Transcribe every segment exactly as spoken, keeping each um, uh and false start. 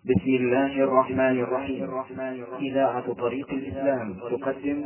بسم الله الرحمن الرحيم. إذاعة طريق الإسلام تقدم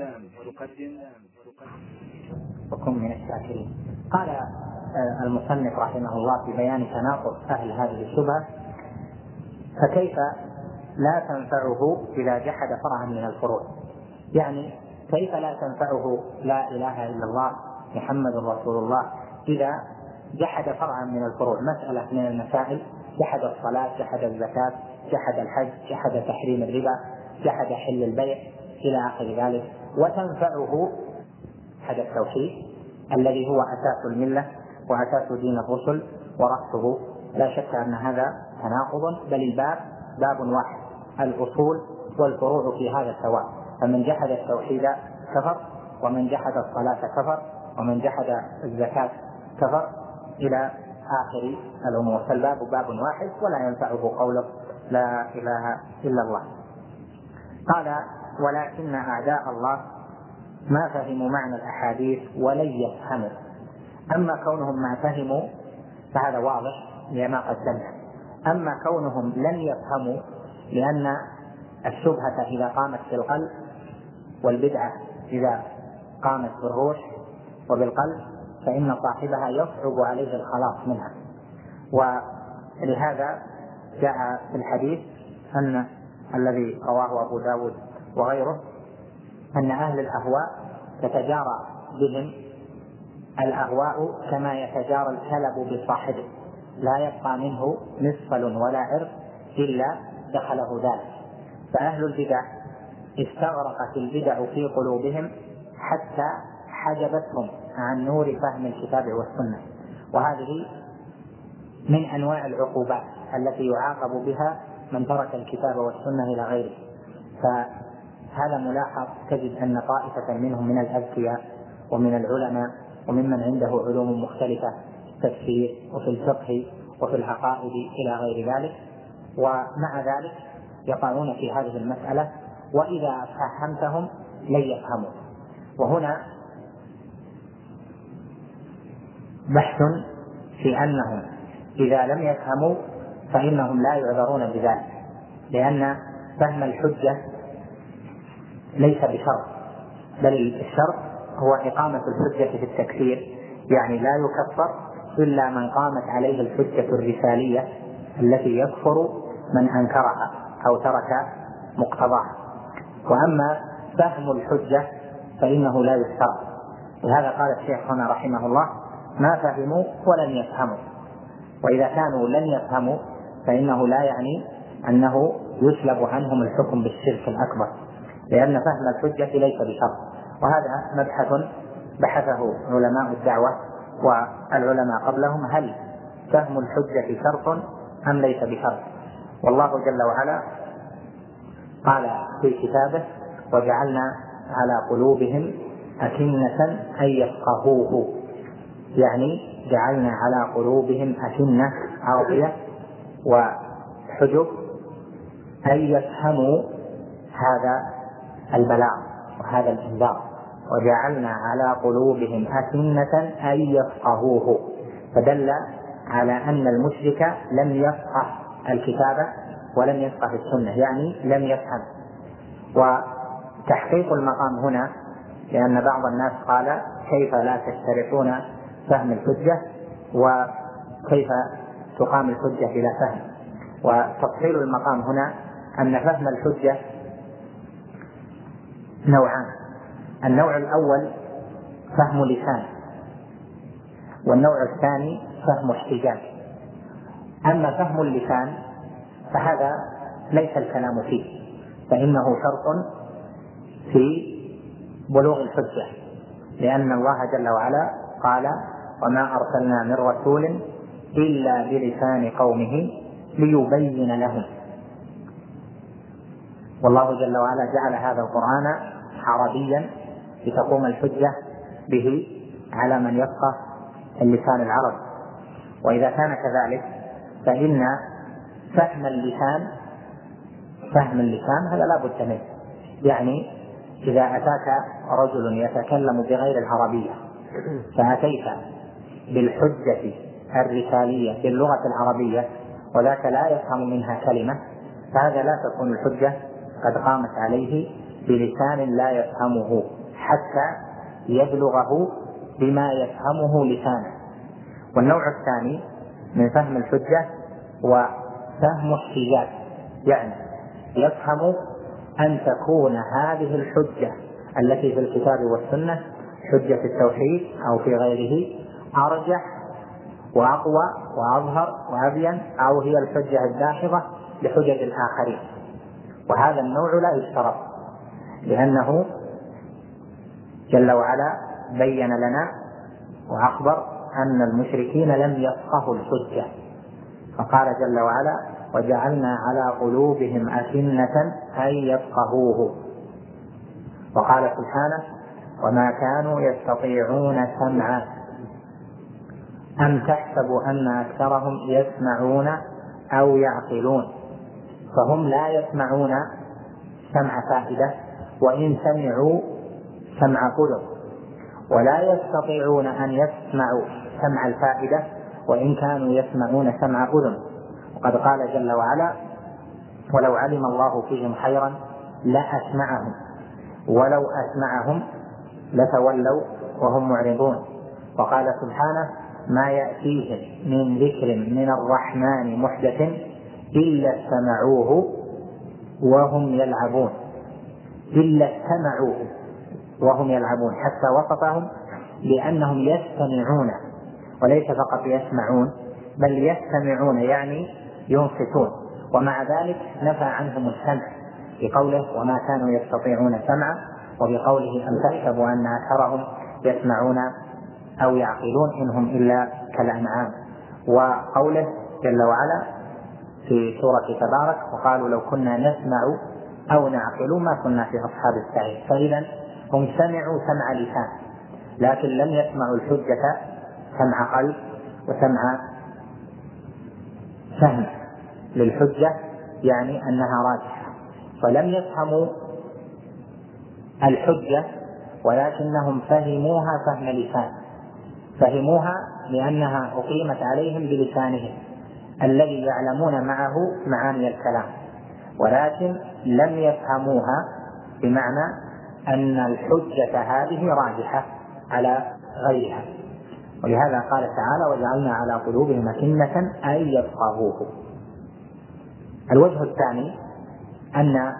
وكن من الشاكرين. قال المصنف رحمه الله في بيان تناقض أهل هذه الشبهة: فكيف لا تنفعه إذا جحد فرعا من الفروع؟ يعني كيف لا تنفعه لا إله إلا الله محمد رسول الله إذا جحد فرعا من الفروع، مسألة من المسائل، جحد الصلاة، جحد الزكاة، جحد الحج، جحد تحريم الربا، جحد حل البيع إلى آخر ذلك، وتنفعه جحد التوحيد الذي هو أساس الملة وأساس دين الرسل ورأسه. لا شك أن هذا تناقض، بل الباب باب واحد، الأصول والفروع في هذا سواء. فمن جحد التوحيد كفر، ومن جحد الصلاة كفر، ومن جحد الزكاة كفر إلى آخر الأمور. فالباب باب واحد ولا ينفعه قوله لا إله إلا الله. قال: ولكن أعداء الله ما فهموا معنى الأحاديث ولن يفهموا. أما كونهم ما فهموا فهذا واضح لما قدمنا، أما كونهم لن يفهموا لأن الشبهة إذا قامت في القلب والبدعة إذا قامت بالروح وبالقلب فإن صاحبها يصعب عليه الخلاص منها. ولهذا جاء في الحديث أن الذي رواه أبو داود وغيره أن أهل الأهواء تتجارى بهم الأهواء كما يتجارى الكلب بصاحبه، لا يبقى منه مفصل ولا عرق إلا دخله ذلك. فأهل البدع استغرقت البدع في قلوبهم حتى حجبتهم عن نور فهم الكتاب والسنة، وهذه من أنواع العقوبات التي يعاقب بها من ترك الكتاب والسنة إلى غيره. فهذا ملاحظ، تجد أن طائفة منهم من الأذكياء ومن العلماء وممن عنده علوم مختلفة في التفسير وفي الفقه وفي العقائد إلى غير ذلك، ومع ذلك يقعون في هذه المسألة، وإذا فهمتهم لن يفهموا. وهنا بحث في أنهم إذا لم يفهموا فإنهم لا يعذرون بذلك، لأن فهم الحجة ليس بشرط، بل الشرط هو إقامة الحجة في التكفير، يعني لا يكفر إلا من قامت عليه الحجة الرسالية التي يكفر من أنكرها أو ترك مقتضاها. وأما فهم الحجة فإنه لا يشترط. لهذا قال الشيخ هنا رحمه الله: ما فهموا ولن يفهموا. وإذا كانوا لن يفهموا فإنه لا يعني أنه يسلب عنهم الحكم بالشرك الأكبر، لأن فهم الحجة ليس بشرط. وهذا مبحث بحثه علماء الدعوة والعلماء قبلهم: هل فهم الحجة شرط أم ليس بشرط؟ والله جل وعلا قال في كتابه: وجعلنا على قلوبهم أكنة أن يفقهوه، يعني جعلنا على قلوبهم أكنة عرضية وحجب أن يفهموا هذا البلاغ وهذا الإنذار. وجعلنا على قلوبهم أكنة أن يفقهوه، فدل على أن المشرك لم يفقه الكتاب ولم يفقه السنة، يعني لم يفهم. وتحقيق المقام هنا، لأن بعض الناس قال: كيف لا تشترطون فهم الحجة وكيف تقام الحجة بلا فهم؟ وتفصيل المقام هنا أن فهم الحجة نوعان: النوع الأول فهم لسان، والنوع الثاني فهم احتجاج. أما فهم اللسان فهذا ليس الكلام فيه، فإنه شرط في بلوغ الحجة، لأن الله جل وعلا قال: وما أرسلنا من رسول إلا بلسان قومه ليبين لهم. والله جل وعلا جعل هذا القرآن عربيا لتقوم الحجة به على من يفقه اللسان العربي. وإذا كان كذلك فإن فهم اللسان فهم اللسان هذا لا بد منه. يعني إذا أتاك رجل يتكلم بغير العربية فأتيت بالحجة الرسالية باللغة العربية وذاك لا يفهم منها كلمة، فهذا لا تكون الحجة قد قامت عليه بلسان لا يفهمه حتى يبلغه بما يفهمه لسانه. والنوع الثاني من فهم الحجة هو فهم احتجاج، يعني يفهم أن تكون هذه الحجة التي في الكتاب والسنة حجة التوحيد أو في غيره أرجح وأقوى وأظهر وأبين، أو هي الحجة الداحضة لحجج الآخرين. وهذا النوع لا يشترط، لأنه جل وعلا بين لنا وأخبر أن المشركين لم يفقهوا الحجة، فقال جل وعلا: وجعلنا على قلوبهم أكنة أن يفقهوه. وقال سبحانه: وما كانوا يستطيعون سمعا. أم تحسب أن أكثرهم يسمعون أو يعقلون؟ فهم لا يسمعون سمع فائدة، وإن سمعوا سمع أذن، ولا يستطيعون أن يسمعوا سمع الفائدة وإن كانوا يسمعون سمع أذن. وقد قال جل وعلا: ولو علم الله فيهم خيرا لأسمعهم ولو أسمعهم لتولوا وهم معرضون. وقال سبحانه: ما يأتيهم من ذكر من الرحمن محدث إلا استمعوه وهم يلعبون. إلا استمعوه وهم يلعبون، حتى وصفهم لأنهم يستمعون، وليس فقط يسمعون بل يستمعون يعني ينصتون. ومع ذلك نفى عنهم السمع بقوله: وما كانوا يستطيعون سمعا، وبقوله: أم تحسبوا أن أكثرهم يسمعون أو يعقلون إنهم إلا كالأنعام. وقوله جل وعلا في سورة تبارك: وقالوا لو كنا نسمع أو نعقل ما كنا في أصحاب السعير. فإذا هم سمعوا سمع لسان، لكن لم يسمعوا الحجة سمع قلب وسمع فهم للحجة، يعني أنها راجحة. فلم يفهموا الحجة ولكنهم فهموها فهم لسان، فهموها لأنها أقيمت عليهم بلسانهم الذي يعلمون معه معاني الكلام، ولكن لم يفهموها بمعنى أن الحجة هذه راجحة على غيرها. ولهذا قال تعالى: وجعلنا على قلوبهم أكنة أن يفقهوه. الوجه الثاني أن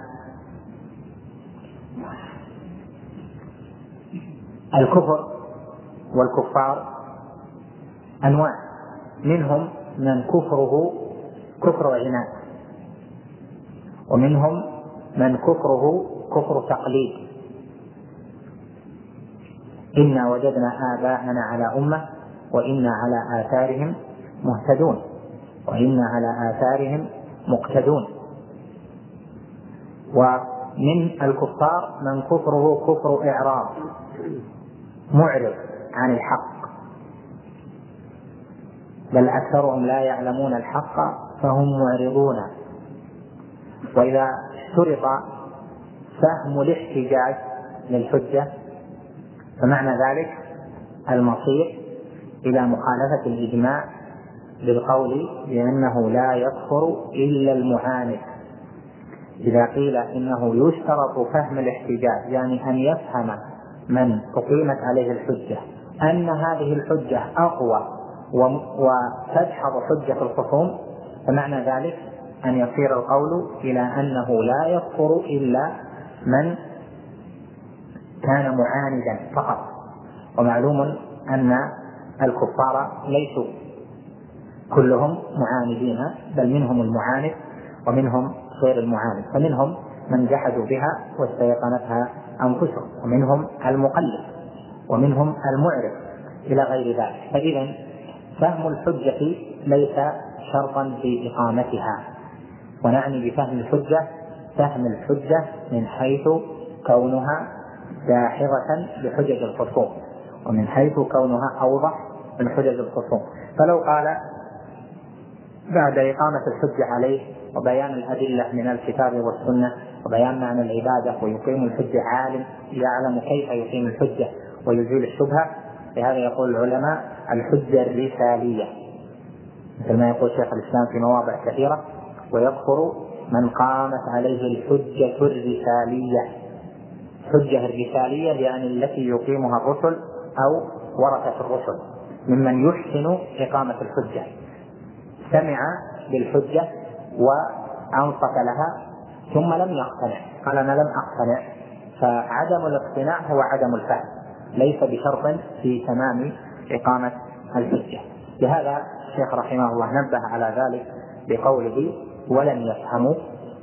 الكفر والكفار أنواع، منهم من كفره كفر عناد، ومنهم من كفره كفر تقليد. إنا وجدنا آباءنا على أمة وإنا على آثارهم مهتدون وإنا على آثارهم مقتدون. ومن الكفار من كفره كفر إعراض، معرض عن الحق، بل أكثرهم لا يعلمون الحق فهم معرضون. وإذا اشترط فهم الاحتجاج للحجة فمعنى ذلك المصير إلى مخالفة الإجماع بالقول بأنه لا يكفر إلا المعاند. إذا قيل إنه يشترط فهم الاحتجاج، يعني أن يفهم من أقيمت عليه الحجة أن هذه الحجة أقوى وتدحض حجة الخصوم، فمعنى ذلك أن يصير القول إلى أنه لا يكفر إلا من كان معاندا فقط. ومعلوم أن الكفار ليسوا كلهم معاندين، بل منهم المعاند ومنهم غير المعاند، فمنهم من جحدوا بها واستيقنتها أنفسهم، ومنهم المقلد، ومنهم المعرض إلى غير ذلك. فإذا فهم الحجة ليس شرطا في إقامتها. ونعني بفهم الحجة فهم الحجة من حيث كونها داحضة لحجج الخصوم، ومن حيث كونها أوضح من حجج الخصوم. فلو قال بعد إقامة الحجة عليه وبيان الأدلة من الكتاب والسنة وبيان معنى العبادة ويقيم الحجة عالم يعلم كيف يقيم الحجة ويزيل الشبهة، لهذا يقول العلماء الحجة الرسالية، مثل ما يقول شيخ الإسلام في مواضع كثيرة: ويكفر من قامت عليه الحجة الرسالية. الحجة الرسالية يعني التي يقيمها الرسل أو ورثة الرسل، ممن يحسن إقامة الحجة، سمع بالحجة وأنصت لها ثم لم يقتنع، قال أنا لم أقتنع. فعدم الاقتناع هو عدم الفهم، ليس بشرط في تمام إقامة الحجة. لهذا الشيخ رحمه الله نبه على ذلك بقوله ولن يفهموا،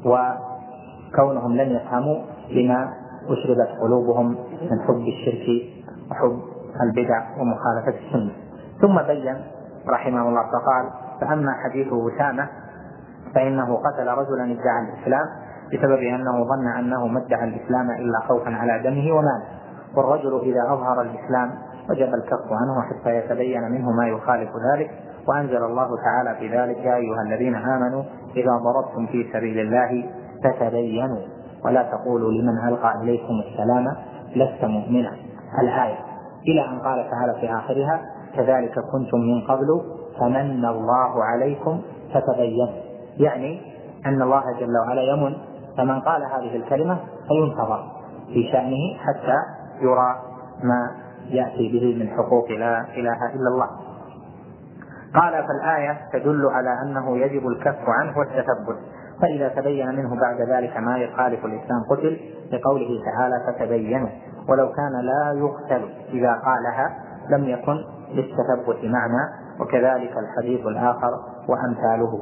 وكونهم لن يفهموا لما أشربت قلوبهم من حب الشرك وحب البدع ومخالفة السنة. ثم بين رحمه الله فقال: فأما حديث أسامة فإنه قتل رجلا ادعى الإسلام بسبب أنه ظن أنه ما ادعى الإسلام إلا خوفا على دمه وماله، والرجل إذا أظهر الإسلام وجب الكف عنه حتى يتبين منه ما يخالف ذلك. وأنزل الله تعالى في ذلك: يا أيها الذين آمنوا إذا ضربتم في سبيل الله فتبينوا ولا تقولوا لمن ألقى إليكم السلام لست مؤمنا، الآية، إلى أن قال تعالى في آخرها: كذلك كنتم من قبل فمن الله عليكم فتبينوا، يعني أن الله جل وعلا يمن، فمن قال هذه الكلمة فينتظر في شأنه حتى يرى ما يأتي به من حقوق لا إله إلا الله. قال: فالآية تدل على أنه يجب الكف عنه والتثبت، فإذا تبين منه بعد ذلك ما يخالف الإسلام قتل، لقوله تعالى: فتبينوا، ولو كان لا يقتل إذا قالها لم يكن للتثبت معنى، وكذلك الحديث الآخر وأمثاله.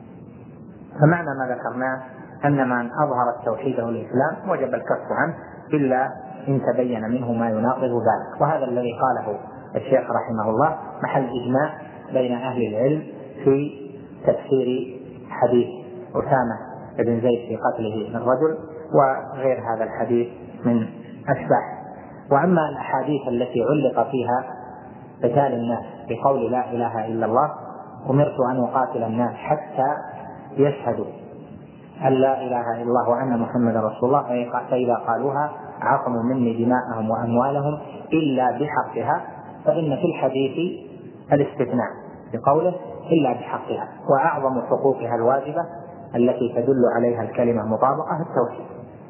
فمعنى ما ذكرناه أن من أظهر التوحيد والإسلام وجب الكف عنه إلا إن تبين منه ما يناقض ذلك، وهذا الذي قاله الشيخ رحمه الله محل إجماع بين أهل العلم في تفسير حديث أسامة بن زيد في قتله للرجل وغير هذا الحديث من أشباهه. وأما الأحاديث التي علق فيها قتال الناس بقول لا إله إلا الله: أمرت أن أقاتل الناس حتى يشهدوا أن لا إله إلا الله وأن محمد رسول الله، فإذا قالوها عصموا مني دماءهم وأموالهم إلا بحقها، فإن في الحديث الاستثناء بقوله إلا بحقها، وأعظم حقوقها الواجبة التي تدل عليها الكلمة مطابقة التوحيد.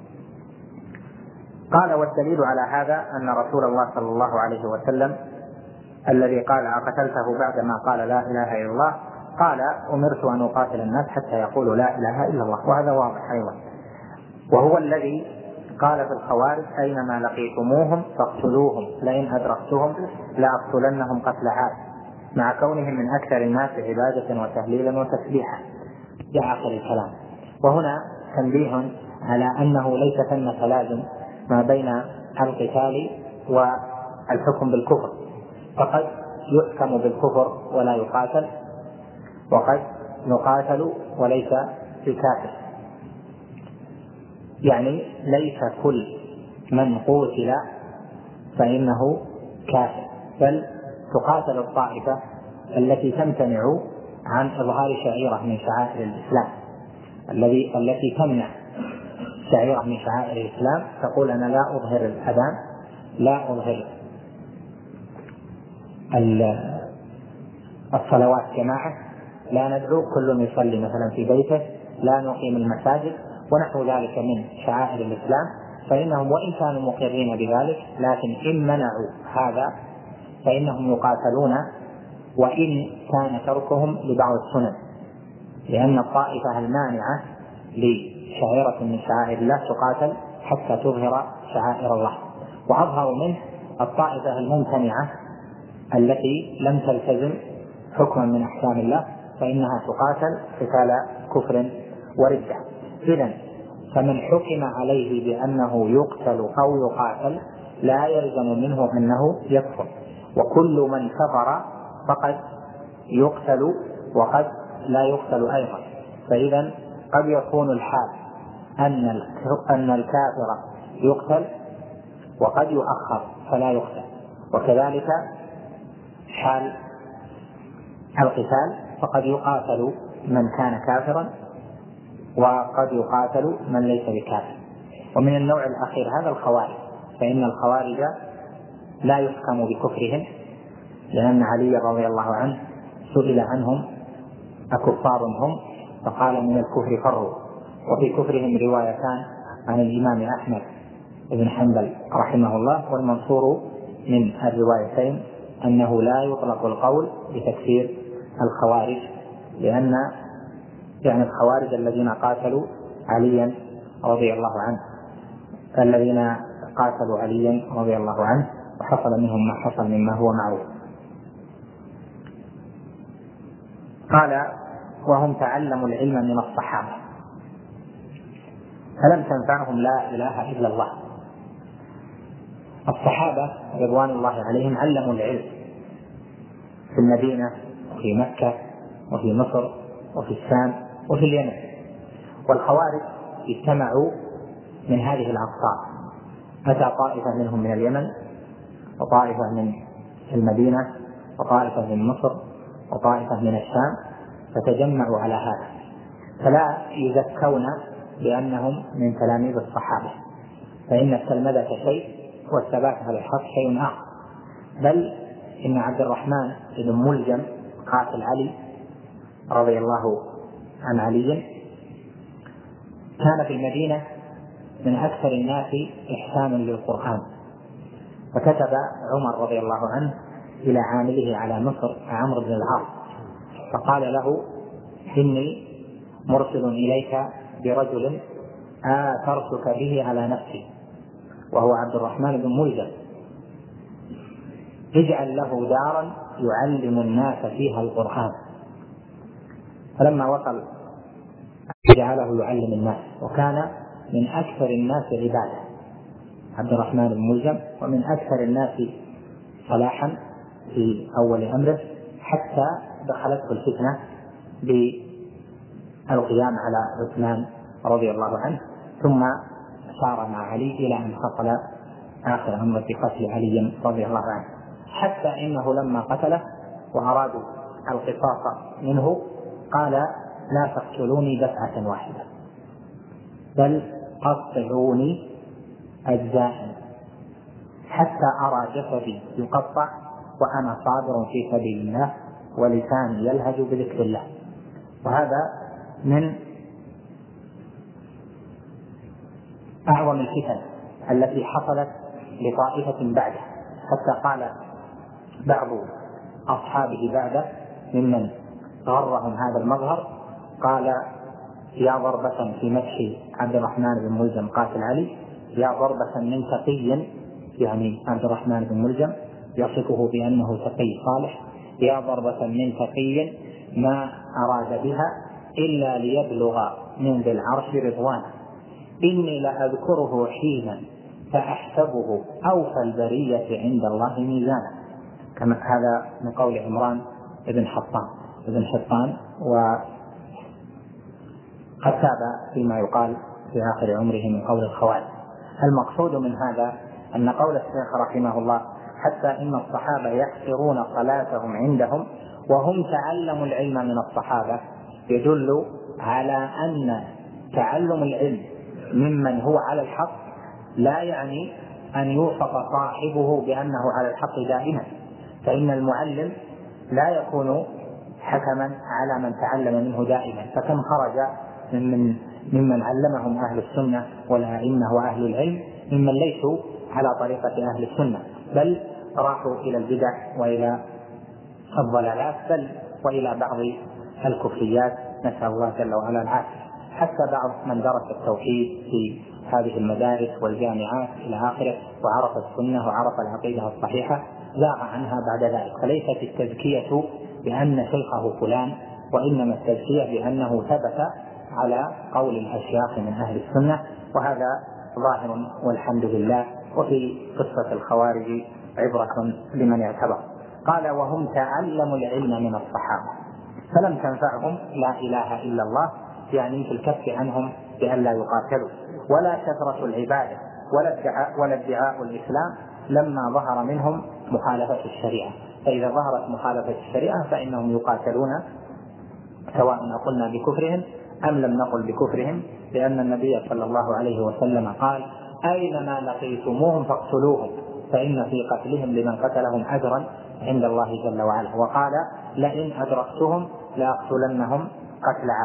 قال: والدليل على هذا أن رسول الله صلى الله عليه وسلم الذي قال: أقتلته بعدما قال لا إله إلا الله، قال: أمرت أن أقاتل الناس حتى يقولوا لا إله إلا الله، وهذا واضح أيضا. وهو الذي قال في الخوارج: أينما لقيتموهم فاقتلوهم لئن أدركتهم لأقتلنهم قتل عاد، مع كونهم من أكثر الناس عبادة وتهليلا وتسبيحا، إلى آخر الكلام. وهنا تنبيه على أنه ليس ثمة تلازم ما بين القتال والحكم بالكفر، فقد يحكم بالكفر ولا يقاتل، وقد نقاتل وليس بكافر، يعني ليس كل من قتل فإنه كافر، بل تقاتل الطائفة التي تمتنع عن إظهار شعيرة من شعائر الإسلام، الذي التي تمنع شعيرة من شعائر الإسلام، تقول: أنا لا أظهر الأذان، لا أظهر الصلوات جماعة، لا ندعو كل يصلي مثلا في بيته، لا نقيم المساجد ونحو ذلك من شعائر الإسلام، فإنهم وإن كانوا مقرين بذلك لكن إن منعوا هذا فإنهم يقاتلون، وإن كان تركهم لبعض السنن، لأن الطائفة المانعة لشعيرة من شعائر الله تقاتل حتى تظهر شعائر الله. وأظهر منه الطائفة الممتنعة التي لم تلتزم حكما من أحكام الله، فإنها تقاتل قتال كفر وردة. إذن فمن حكم عليه بأنه يقتل أو يقاتل لا يلزم منه أنه يكفر، وكل من كفر فقد يقتل وقد لا يقتل أيضا. فإذا قد يكون الحال أن الكافر يقتل وقد يؤخر فلا يقتل، وكذلك حال القتال، فقد يقاتل من كان كافرا وقد يقاتل من ليس بكافر. ومن النوع الأخير هذا الخوارج، فإن الخوارج لا يحكم بكفرهم، لأن علي رضي الله عنه سئل عنهم: أكفار هم؟ فقال: من الكفر فروا. وفي كفرهم روايتان عن الإمام أحمد بن حنبل رحمه الله، والمنصور من الروايتين أنه لا يطلق القول بتكفير الخوارج، لأن يعني الخوارج الذين قاتلوا عليا رضي الله عنه الذين قاتلوا عليا رضي الله عنه وحصل منهم ما حصل مما هو معروف. قال وهم تعلموا العلم من الصحابة فلم تنفعهم لا إله إلا الله. الصحابة رضوان الله عليهم علموا العلم في المدينة وفي مكة وفي مصر وفي الشام وفي اليمن، والخوارج اجتمعوا من هذه الأقطار، أتى طائفة منهم من اليمن وطائفة من المدينة وطائفة من مصر وطائفة من الشام، فتجمعوا على هذا، فلا يزكون بأنهم من تلاميذ الصحابة، فإن التلمذة شيء والثبات على الحق شيء آخر. بل إن عبد الرحمن بن ملجم قاتل علي رضي الله عن علي كان في المدينة من أكثر الناس إحسانا للقرآن، فكتب عمر رضي الله عنه إلى عامله على مصر عمرو بن العاص فقال له إني مرسل إليك برجل آثرتك به على نفسي، وهو عبد الرحمن بن ملجم، اجعل له دارا يعلم الناس فيها القرآن. فلما وصل جعله يعلم الناس، وكان من أكثر الناس عبادة عبد الرحمن بن ملجم، ومن أكثر الناس صلاحا في أول أمره، حتى دخلته الفتنة بالقيام على عثمان رضي الله عنه، ثم سار مع علي إلى أن حصل آخر أمر بقتل علي رضي الله عنه، حتى إنه لما قتله وأرادوا القصاص منه قال لا تقتلوني دفعة واحدة بل قطعوني أجزاء حتى أرى جسدي يقطع وأنا صابر في سبيل الله ولساني يلهج بذكر الله. وهذا من أعظم الفتن التي حصلت لطائفة بعده، حتى قال بعض أصحابه بعده ممن غرهم هذا المظهر، قال يا ضربة في مدح عبد الرحمن بن ملجم قاتل علي، يا ضربة من تقي، يعني عبد الرحمن بن ملجم يصفه بأنه تقي صالح، يا ضربة من تقي ما أراد بها إلا ليبلغ من ذي العرش رضوانه، إني لأذكره حينا فأحسبه أوفى البرية عند الله ميزانا. كما هذا من قول عمران بن حطان بن حطان وقد تاب فيما يقال في آخر عمره من قول الخوارج. المقصود من هذا أن قول الشيخ رحمه الله حتى إن الصحابة يحصرون صلاتهم عندهم وهم تعلموا العلم من الصحابة، يدل على أن تعلم العلم ممن هو على الحق لا يعني أن يوصف صاحبه بأنه على الحق دائما، فإن المعلم لا يكون حكما على من تعلم منه دائما، فكم خرج ممن, ممن علمهم أهل السنة والأئمة وأهل العلم ممن ليسوا على طريقة أهل السنة، بل راحوا إلى البدع وإلى الضلالات بل وإلى بعض الكفريات، نسأل الله جل وعلا العافية. حتى بعض من درس التوحيد في هذه المدارس والجامعات إلى آخره وعرف السنة وعرف العقيدة الصحيحة زاغ عنها بعد ذلك، فليست التزكية بأن شيخه فلان، وإنما التزكية بأنه ثبت على قول الأشياخ من أهل السنة، وهذا ظاهر والحمد لله. وفي قصة الخوارج عبرة لمن اعتبر. قال وهم تعلموا العلم من الصحابة فلم تنفعهم لا إله إلا الله، يعني في الكف عنهم بأن لا يقاتلوا، ولا كثرة العبادة ولا ادعاء, ولا ادعاء الإسلام لما ظهر منهم مخالفة الشريعة، فإذا ظهرت مخالفة الشريعة فإنهم يقاتلون سواء قلنا بكفرهم أم لم نقل بكفرهم، لأن النبي صلى الله عليه وسلم قال أينما لقيتموهم فاقتلوهم فإن في قتلهم لمن قتلهم أجرا عند الله جل وعلا، وقال لئن أدركتهم لأقتلنهم قتل عاد.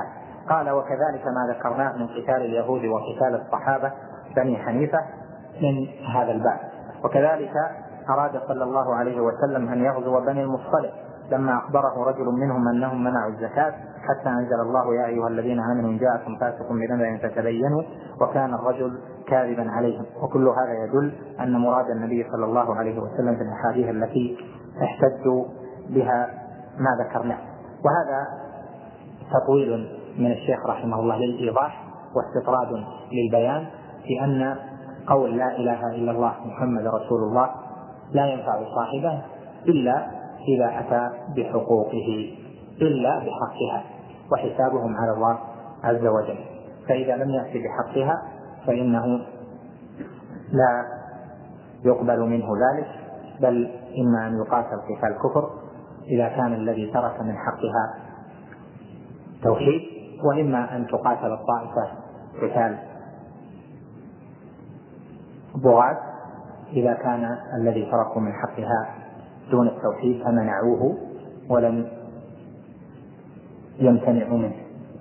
قال: وكذلك ما ذكرناه من قتال اليهود وقتال الصحابة بني حنيفة من هذا الباب. وكذلك أراد صلى الله عليه وسلم أن يغزو بني المصطلق لما أخبره رجل منهم أنهم منعوا الزكاة، حتى أنزل الله: يا أيها الذين آمنوا إن جاءكم فاسق بنبأ فتبينوا، وكان الرجل كاذبا عليهم. وكل هذا يدل أن مراد النبي صلى الله عليه وسلم في الأحاديث التي احتجوا بها ما ذكرناه. وهذا تطويل من الشيخ رحمه الله للإيضاح واستطراد للبيان في أن قول لا إله إلا الله محمد رسول الله لا ينفع صاحبه إلا إذا أتى بحقوقه، إلا بحقها، وحسابهم على الله عز وجل. فإذا لم يأتي بحقها فإنه لا يقبل منه ذلك، بل إما أن يقاتل قتال كفر إذا كان الذي ترك من حقها توحيد، وإما أن تقاتل الطائفة قتال بغاة إذا كان الذي تركوا من حقها دون التوحيد فمنعوه ولم يمتنعوا منه.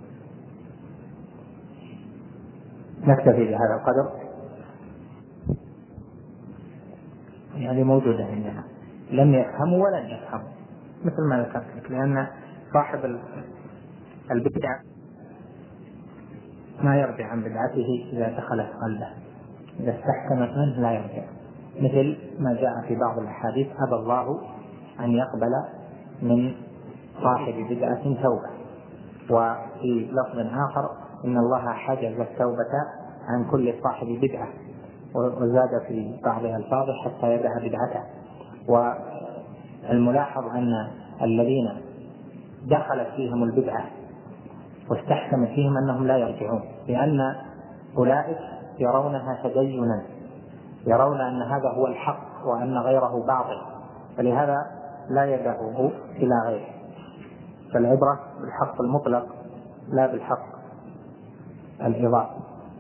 نكتفي بهذا القدر. يعني موجودة عندنا لم يفهموا ولن يفهموا مثل ما ذكرت، لأن صاحب البدعة ما يرجع عن بدعته إذا دخلت قلبه، إذا استحكمت منه لا يرجع، مثل ما جاء في بعض الأحاديث: أبى الله أن يقبل من صاحب بدعة توبة. وفي لفظ آخر: إن الله حجز التوبة عن كل صاحب بدعة، وزاد في بعض الألفاظ: حتى يدع بدعته. والملاحظ أن الذين دخلت فيهم البدعة واستحكم فيهم أنهم لا يرجعون، لأن أولئك يرونها تدينا، يرون أن هذا هو الحق وأن غيره باطل، فلهذا لا يدعوه إلى غيره. فالعبرة بالحق المطلق لا بالحق الإضافي.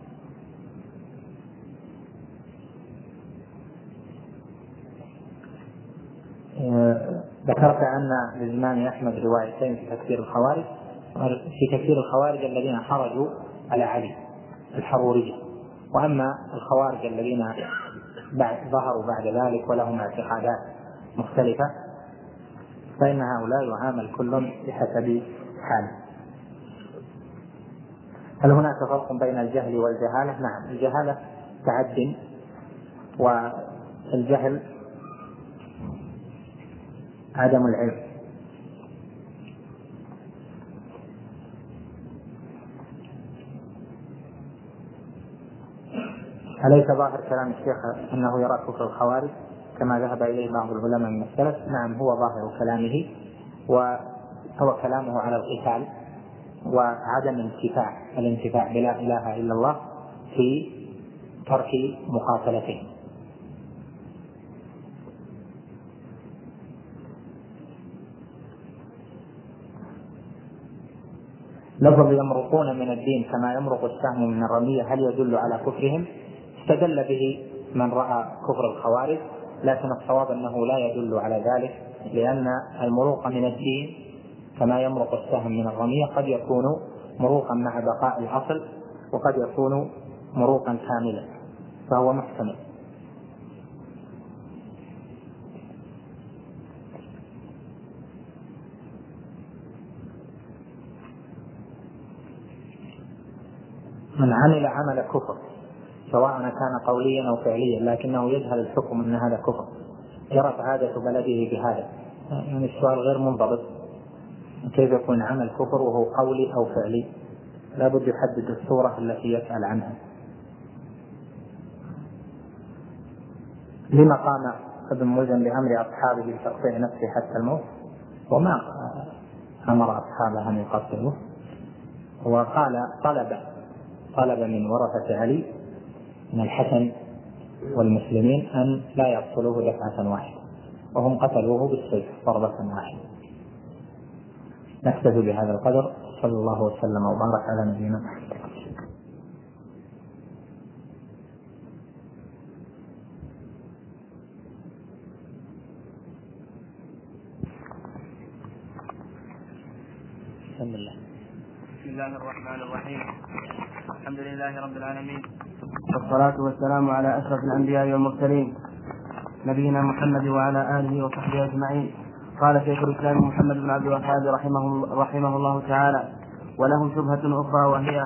ذكرت أن للإمام أحمد روايتين في تكفير الخوارج، في تكفير الخوارج الذين خرجوا على علي الحرورية، وأما الخوارج الذين بعد ظهروا بعد ذلك ولهم اعتقادات مختلفة فإن هؤلاء يعامل كل بحسب حاله. هل هناك فرق بين الجهل والجهالة؟ نعم، الجهالة تعد، والجهل عدم العلم. أليس ظاهر كلام الشيخ أنه يرى كفر الخوارج كما ذهب إليه بعض العلماء من السلف؟ نعم، هو ظاهر كلامه، وهو كلامه على القتال وعدم انتفاع الانتفاع بلا إله إلا الله في ترك مقاتلته. لفظ يمرقون من الدين كما يمرق السهم من الرمية هل يدل على كفرهم؟ استدل به من رأى كفر الخوارج، لكن الصواب أنه لا يدل على ذلك، لأن المروق من الدين كما يمرق السهم من الرمية قد يكون مروقا مع بقاء الأصل، وقد يكون مروقا كاملا، فهو محتمل. من عمل عمل كفر سواء كان قوليا أو فعليا لكنه يجهل الحكم أن هذا كفر، جرت عادة بلده بهذا، يعني السؤال غير منضبط، كيف يكون عمل كفر وهو قولي أو فعلي؟ لا بد يحدد الصورة التي يسأل عنها. لما قام ابن ملجم بأمر أصحابه بتقطيع نفسه حتى الموت؟ وما أمر أصحابه أن يقتلوه، وقال طلب طلب من ورثة علي من الحسن والمسلمين أن لا يقتلوه دفعة واحدة، وهم قتلوه بالسيف ضربة واحدة. نكتفي بهذا القدر، صلى الله وسلم وبارك على نبينا محمد. بسم الله. الله الرحمن الرحيم. الحمد لله رب العالمين، والصلاة والسلام على أشرف الأنبياء والمرسلين نبينا محمد وعلى آله وصحبه أجمعين. قال شيخ الإسلام محمد بن عبد الوهاب رحمه, رحمه الله تعالى: ولهم شبهة أخرى وهي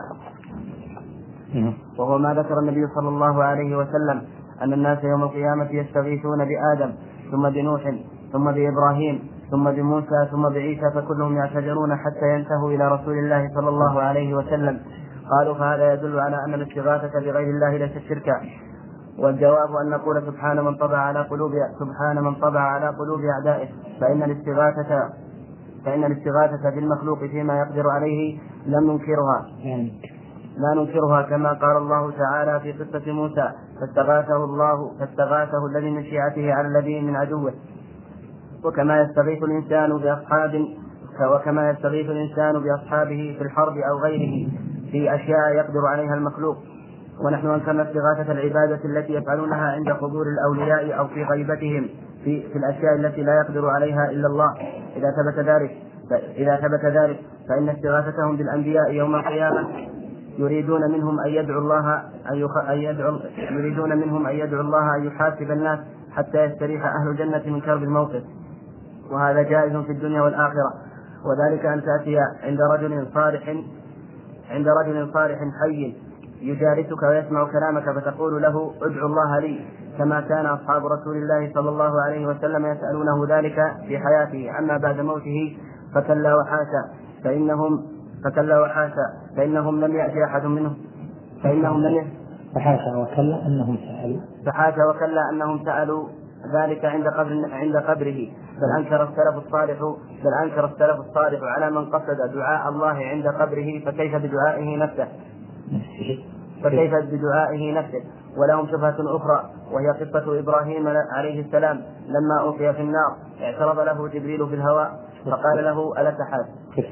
وهو ما ذكر النبي صلى الله عليه وسلم أن الناس يوم القيامة يستغيثون بآدم ثم بنوح ثم بإبراهيم ثم بموسى ثم بعيسى فكلهم يعتذرون حتى ينتهوا إلى رسول الله صلى الله عليه وسلم. قالوا: فهذا يدل على أن الاستغاثة بغير الله ليست شركا. والجواب أن نقول سبحان من طبع على قلوب سبحان من طبع على قلوب أعدائه، فإن الاستغاثة فإن الاستغاثة بالمخلوق فيما يقدر عليه لم ننكرها لا ننكرها كما قال الله تعالى في قصة موسى: فاستغاثه الله فاستغاثه الذي من شيعته على الذي من عدوه. وكما يستغيث الإنسان بأصحاب وكما يستغيث الإنسان بأصحابه في الحرب أو غيره في أشياء يقدر عليها المخلوق. ونحن أنكرنا استغاثة العبادة التي يفعلونها عند قبور الأولياء أو في غيبتهم في, في الأشياء التي لا يقدر عليها إلا الله. إذا ثبت ذلك إذا ثبت ذلك فإن استغاثتهم بالأنبياء يوم القيامة يريدون منهم أن يدعو الله أن يخ... أن يدعو... يريدون منهم أن يدعو الله أن يحاسب الناس حتى يستريح أهل الجنة من كرب الموقف، وهذا جائز في الدنيا والآخرة. وذلك أن تأتي عند رجل صالح عند رجل صالح حي يجالسك ويسمع كلامك فتقول له: ادعو الله لي، كما كان أصحاب رسول الله صلى الله عليه وسلم يسألونه ذلك في حياته. أما بعد موته فكلا وحاشا فإنهم فكلا وحاشا فإنهم لم يأتي أحد منهم فإنهم لم يأتي فحاشا وكلا أنهم سألوا فحاشا وكلا أنهم سألوا ذلك عند قبر عند قبره. بل أنكر السلف الصالح بل أنكر السلف الصالح على من قصد دعاء الله عند قبره، فكيف بدعائه نفسه فكيف بدعائه نفسه ولهم شبهة أخرى وهي قصة إبراهيم عليه السلام لما ألقي في النار اعترض له جبريل في الهواء فقال له: ألا تحاس.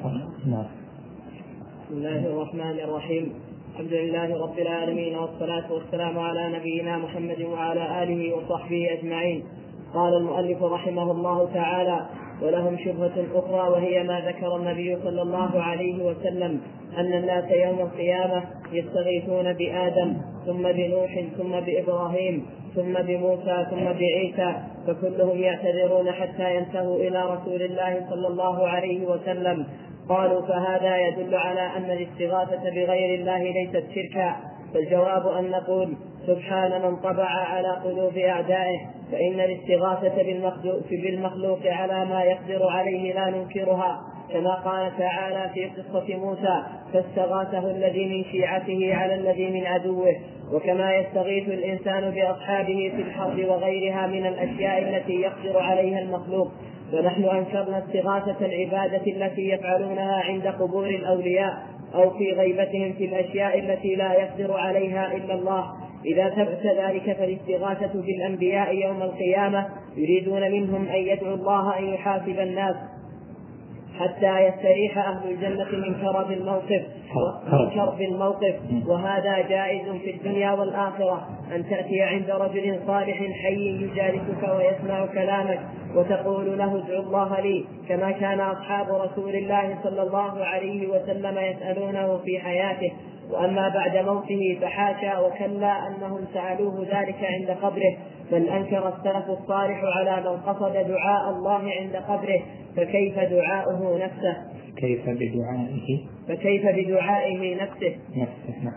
بسم الله الرحمن الرحيم. الحمد لله رب العالمين، والصلاة والسلام على نبينا محمد وعلى آله وصحبه أجمعين. قال المؤلف رحمه الله تعالى: ولهم شبهة أخرى وهي ما ذكر النبي صلى الله عليه وسلم أن الناس يوم القيامة يستغيثون بآدم ثم بنوح ثم بإبراهيم ثم بموسى ثم بعيسى فكلهم يعتذرون حتى ينتهوا إلى رسول الله صلى الله عليه وسلم. قالوا: فهذا يدل على أن الاستغاثة بغير الله ليست شركا. فالجواب أن نقول: سبحان من طبع على قلوب أعدائه، فإن الاستغاثة بالمخلوق على ما يقدر عليه لا ننكرها، كما قال تعالى في قصة موسى: فاستغاثه الذي من شيعته على الذي من عدوه. وكما يستغيث الإنسان بأصحابه في الحرب وغيرها من الأشياء التي يقدر عليها المخلوق. فنحن أنكرنا استغاثة العبادة التي يفعلونها عند قبور الأولياء أو في غيبتهم في الأشياء التي لا يقدر عليها إلا الله. إذا ثبت ذلك فالاستغاثة بالأنبياء يوم القيامة يريدون منهم أن يدعوا الله أن يحاسب الناس حتى يستريح أهل الجنة من كرب الموقف من كرب الموقف وهذا جائز في الدنيا والآخرة. أن تأتي عند رجل صالح حي يجالسك ويسمع كلامك وتقول له: ادعو الله لي، كما كان أصحاب رسول الله صلى الله عليه وسلم يسألونه في حياته. وأما بعد موته فحاشا وكلا أنهم سألوه ذلك عند قبره. بل أنكر السلف الصالح على من قصد دعاء الله عند قبره، فكيف دعاؤه نفسه كيف بدعائه فكيف بدعائه نفسه نفسه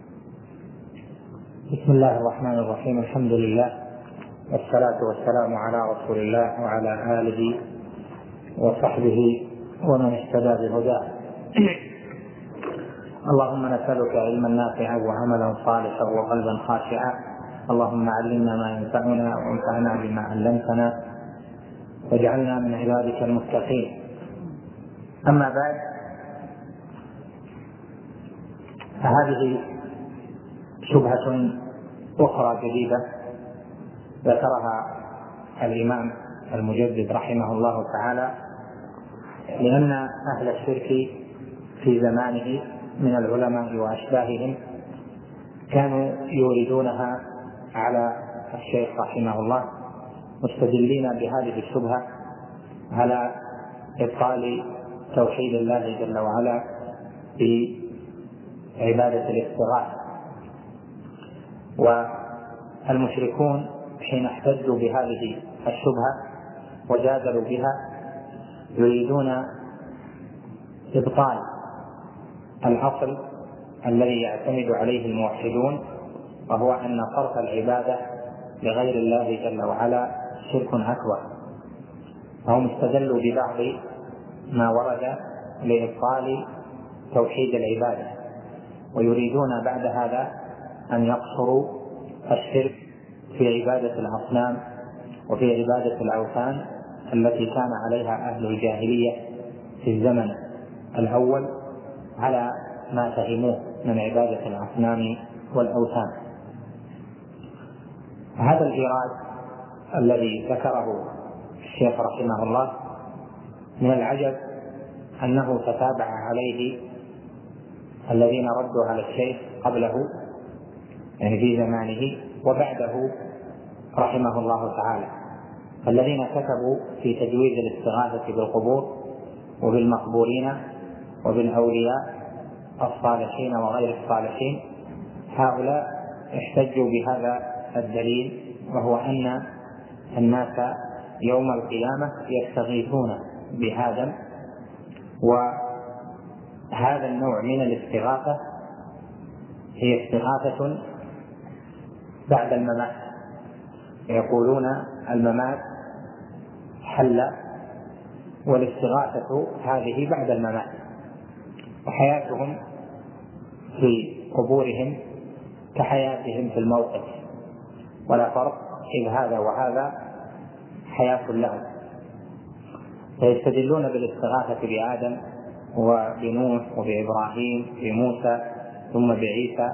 بسم الله الرحمن الرحيم. الحمد لله والصلاة والسلام على رسول الله وعلى آله وصحبه ومن اهتدى بهداه. اللهم نسألك علما نافعا وعملا صالحا وقلبا خاشعا. اللهم علمنا ما ينفعنا وانفعنا بما علمتنا واجعلنا من عبادك المتقين. أما بعد، فهذه شبهة أخرى جديدة ذكرها الإمام المجدد رحمه الله تعالى، لأن أهل الشرك في زمانه من العلماء وأشباههم كانوا يوردونها على الشيخ رحمه الله مستدلين بهذه الشبهة على إبطال توحيد الله جل وعلا في عبادة الاستغاثة. والمشركون حين احتجوا بهذه الشبهة وجادلوا بها يريدون إبطال الأصل الذي يعتمد عليه الموحدون، وهو أن صرف العبادة لغير الله جل وعلا شرك أكبر. فهم استدلوا ببعض ما ورد لإبطال توحيد العبادة، ويريدون بعد هذا أن يقصروا الشرك في عبادة الأصنام وفي عبادة الأوثان التي كان عليها أهل الجاهلية في الزمن الأول على ما فهموه من عبادة الأصنام والأوثان. هذا الإيراد الذي ذكره الشيخ رحمه الله من العجب أنه تتابع عليه الذين ردوا على الشيخ قبله يعني في زمانه وبعده رحمه الله تعالى، الذين كتبوا في تجويز الاستغاثة بالقبور وبالمقبورين وبالأولياء الصالحين وغير الصالحين. هؤلاء احتجوا بهذا الدليل، وهو أن الناس يوم القيامة يستغيثون بآدم، وهذا النوع من الاستغاثة هي استغاثة بعد الممات. يقولون الممات حل، والاستغاثة هذه بعد الممات، وحياتهم في قبورهم كحياتهم في الموقف ولا فرق، إذ هذا وهذا حياة لهم. فيستدلون بالاستغاثة بآدم وبنوح وبإبراهيم بموسى ثم بعيسى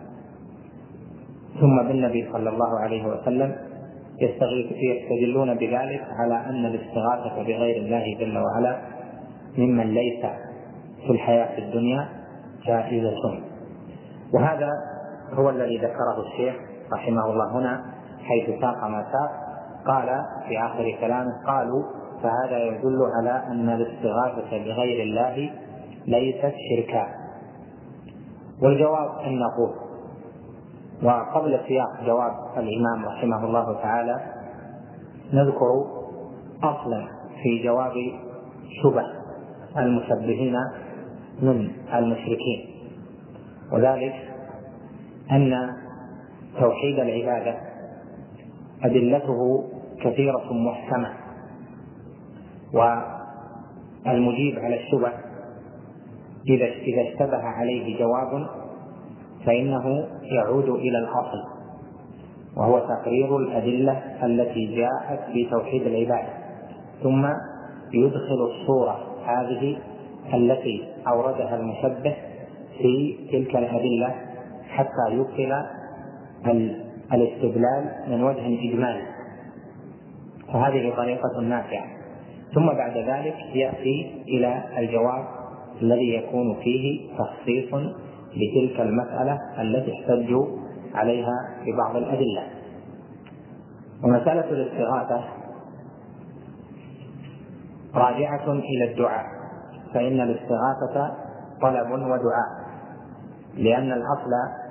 ثم بالنبي صلى الله عليه وسلم، يستدلون بذلك على أن الاستغاثة بغير الله جل وعلا ممن ليس في الحياة الدنيا جائزة. وهذا هو الذي ذكره الشيخ رحمه الله هنا حيث ساق ما ساق. قال في آخر كلامه: قالوا فهذا يدل على أن الاستغاثة بغير الله ليست شركا. والجواب أن نقول، وقبل سياق جواب الإمام رحمه الله تعالى نذكر أصلا في جواب شبه المشبهين من المشركين، وذلك أن توحيد العبادة أدلته كثيرة محكمة، والمجيب على الشبه إذا اشتبه عليه جواب فإنه يعود إلى الأصل، وهو تقرير الأدلة التي جاءت بتوحيد العبادة، ثم يدخل الصورة هذه التي أوردها المشبه في تلك الأدلة حتى يدخل الاستدلال من وجه إجمالي، فهذه طريقة نافعة. ثم بعد ذلك يأتي إلى الجواب الذي يكون فيه تخصيص لتلك المسألة التي احتجوا عليها ببعض الأدلة. ومسألة الاستغاثة راجعة إلى الدعاء، فإن الاستغاثة طلب ودعاء، لأن الأصل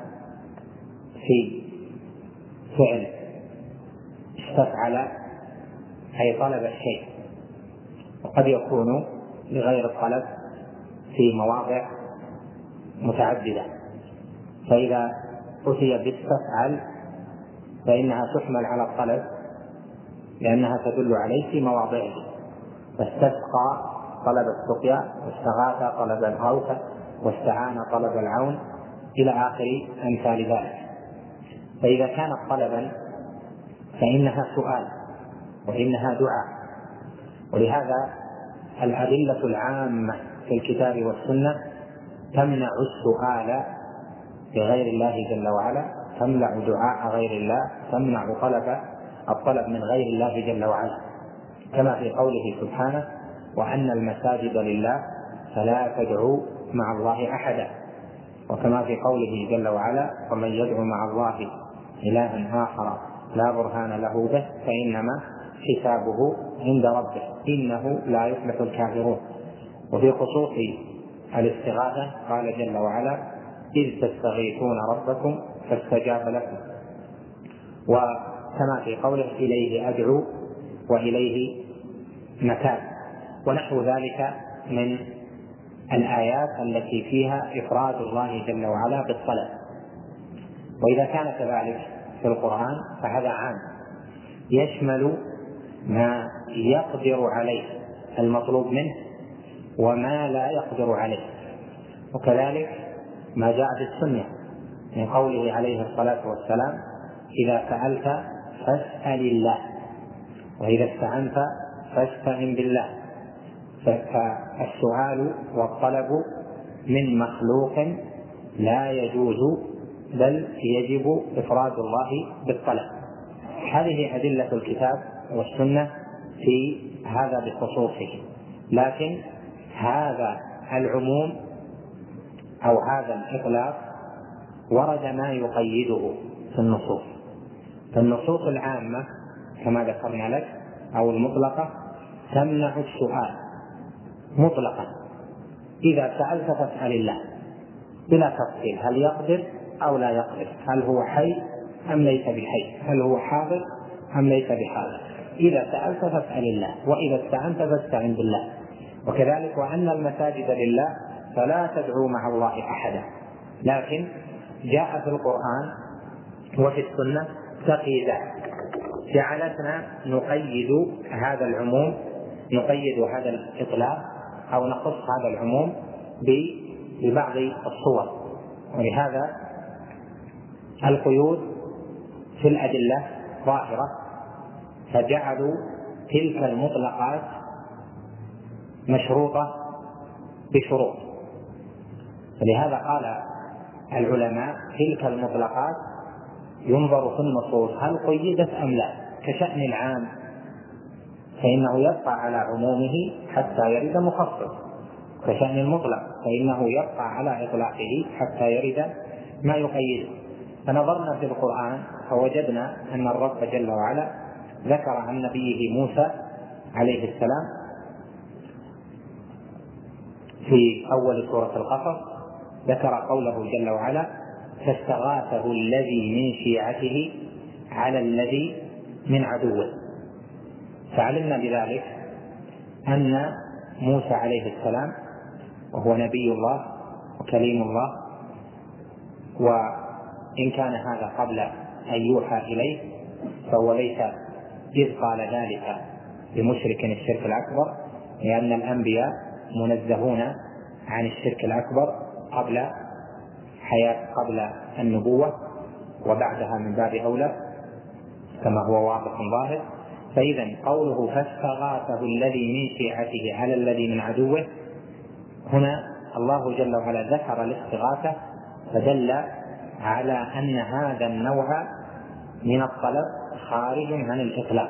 في فعل استفعل أي طلب الشيء، وقد يكون لغير الطلب في مواضع متعددة، فإذا أتي باستفعل فإنها تحمل على الطلب لأنها تدل عليه في مواضعه، فاستسقى طلب السقيا، واستغاث طلب الغوث، واستعان طلب العون إلى آخر أمثال ذلك. فإذا كانت طلبا فإنها سؤال وإنها دعاء، ولهذا الأدلة العامة في الكتاب والسنة تمنع السؤال بغير الله جل وعلا، تمنع دعاء غير الله، تمنع طلب الطلب من غير الله جل وعلا، كما في قوله سبحانه: وأن المساجد لله فلا تدعوا مع الله أحدا، وكما في قوله جل وعلا: ومن يدعو مع الله إلها آخر لا برهان له به فإنما حسابه عند ربه إنه لا يفلح الكافرون. وفي خصوص الاستغاثة قال جل وعلا: إذ تستغيثون ربكم فاستجاب لكم. وكما في قوله: إليه أدعو وإليه متاب، ونحو ذلك من الآيات التي فيها إفراد الله جل وعلا بالطلب. وإذا كان كذلك في القرآن فهذا عام، يشمل ما يقدر عليه المطلوب منه وما لا يقدر عليه، وكذلك ما جاء في السنة من قوله عليه الصلاة والسلام: إذا سألت فاسأل الله، وإذا استعنت فاستعن بالله. فالسؤال والطلب من مخلوق لا يجوز، بل يجب إفراد الله بالطلب. هذه أدلة الكتاب والسنة في هذا بخصوصه، لكن هذا العموم أو هذا الإطلاق ورد ما يقيده في النصوص. فالنصوص العامة كما ذكرنا لك أو المطلقة تمنع السؤال مطلقا. إذا سألت فاسأل الله بلا تفصيل، هل يقدر أو لا يقدر، هل هو حي أم ليس بحي، هل هو حاضر أم ليس بحاضر. إذا سألت فاسأل الله، وإذا استعنت فاستعن بالله. وكذلك وأن المساجد لله فلا تدعوا مع الله أحدا. لكن جاء في القرآن وفي السنة تقييدات جعلتنا نقيد هذا العموم، نقيد هذا الإطلاق أو نخص هذا العموم ببعض الصور. ولهذا القيود في الأدلة ظاهرة، فجعلوا تلك المطلقات مشروطة بشروط. فلهذا قال العلماء: تلك المطلقات ينظر في النصوص هل قيدت أم لا، كشأن العام فإنه يبقى على عمومه حتى يرد مخصص، كشأن المطلق فإنه يبقى على إطلاقه حتى يرد ما يقيده. فنظرنا في القرآن فوجدنا أن الرب جل وعلا ذكر عن نبيه موسى عليه السلام في أول سورة القصص، ذكر قوله جل وعلا: فاستغاثه الذي من شيعته على الذي من عدوه. فعلمنا بذلك أن موسى عليه السلام وهو نبي الله وكليم الله، وإن كان هذا قبل أن يوحى إليه فهو ليس إذ قال ذلك بمشرك الشرك الأكبر، لأن الأنبياء منزهون عن الشرك الأكبر قبل حياة قبل النبوة، وبعدها من باب أولى كما هو واضح ظاهر. فإذا قوله فاستغاثه الذي من شيعته على الذي من عدوه، هنا الله جل وعلا ذكر الاستغاثة فدل على أن هذا النوع من الطلب خارج عن الإطلاق.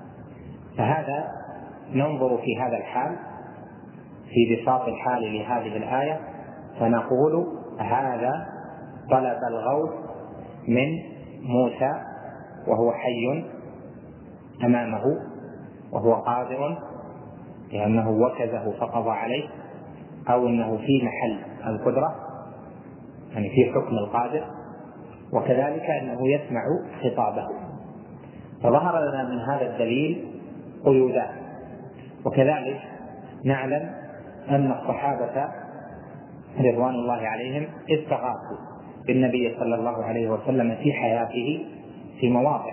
فهذا ننظر في هذا الحال في بساط الحال لهذه الآية فنقول: هذا طلب الغوث من موسى وهو حي أمامه وهو قادر، لأنه وكزه فقضى عليه، أو أنه في محل القدرة يعني في حكم القادر، وكذلك أنه يسمع خطابه. فظهر لنا من هذا الدليل قيودات. وكذلك نعلم أن الصحابة رضوان الله عليهم استغاثوا بالنبي صلى الله عليه وسلم في حياته في مواضع،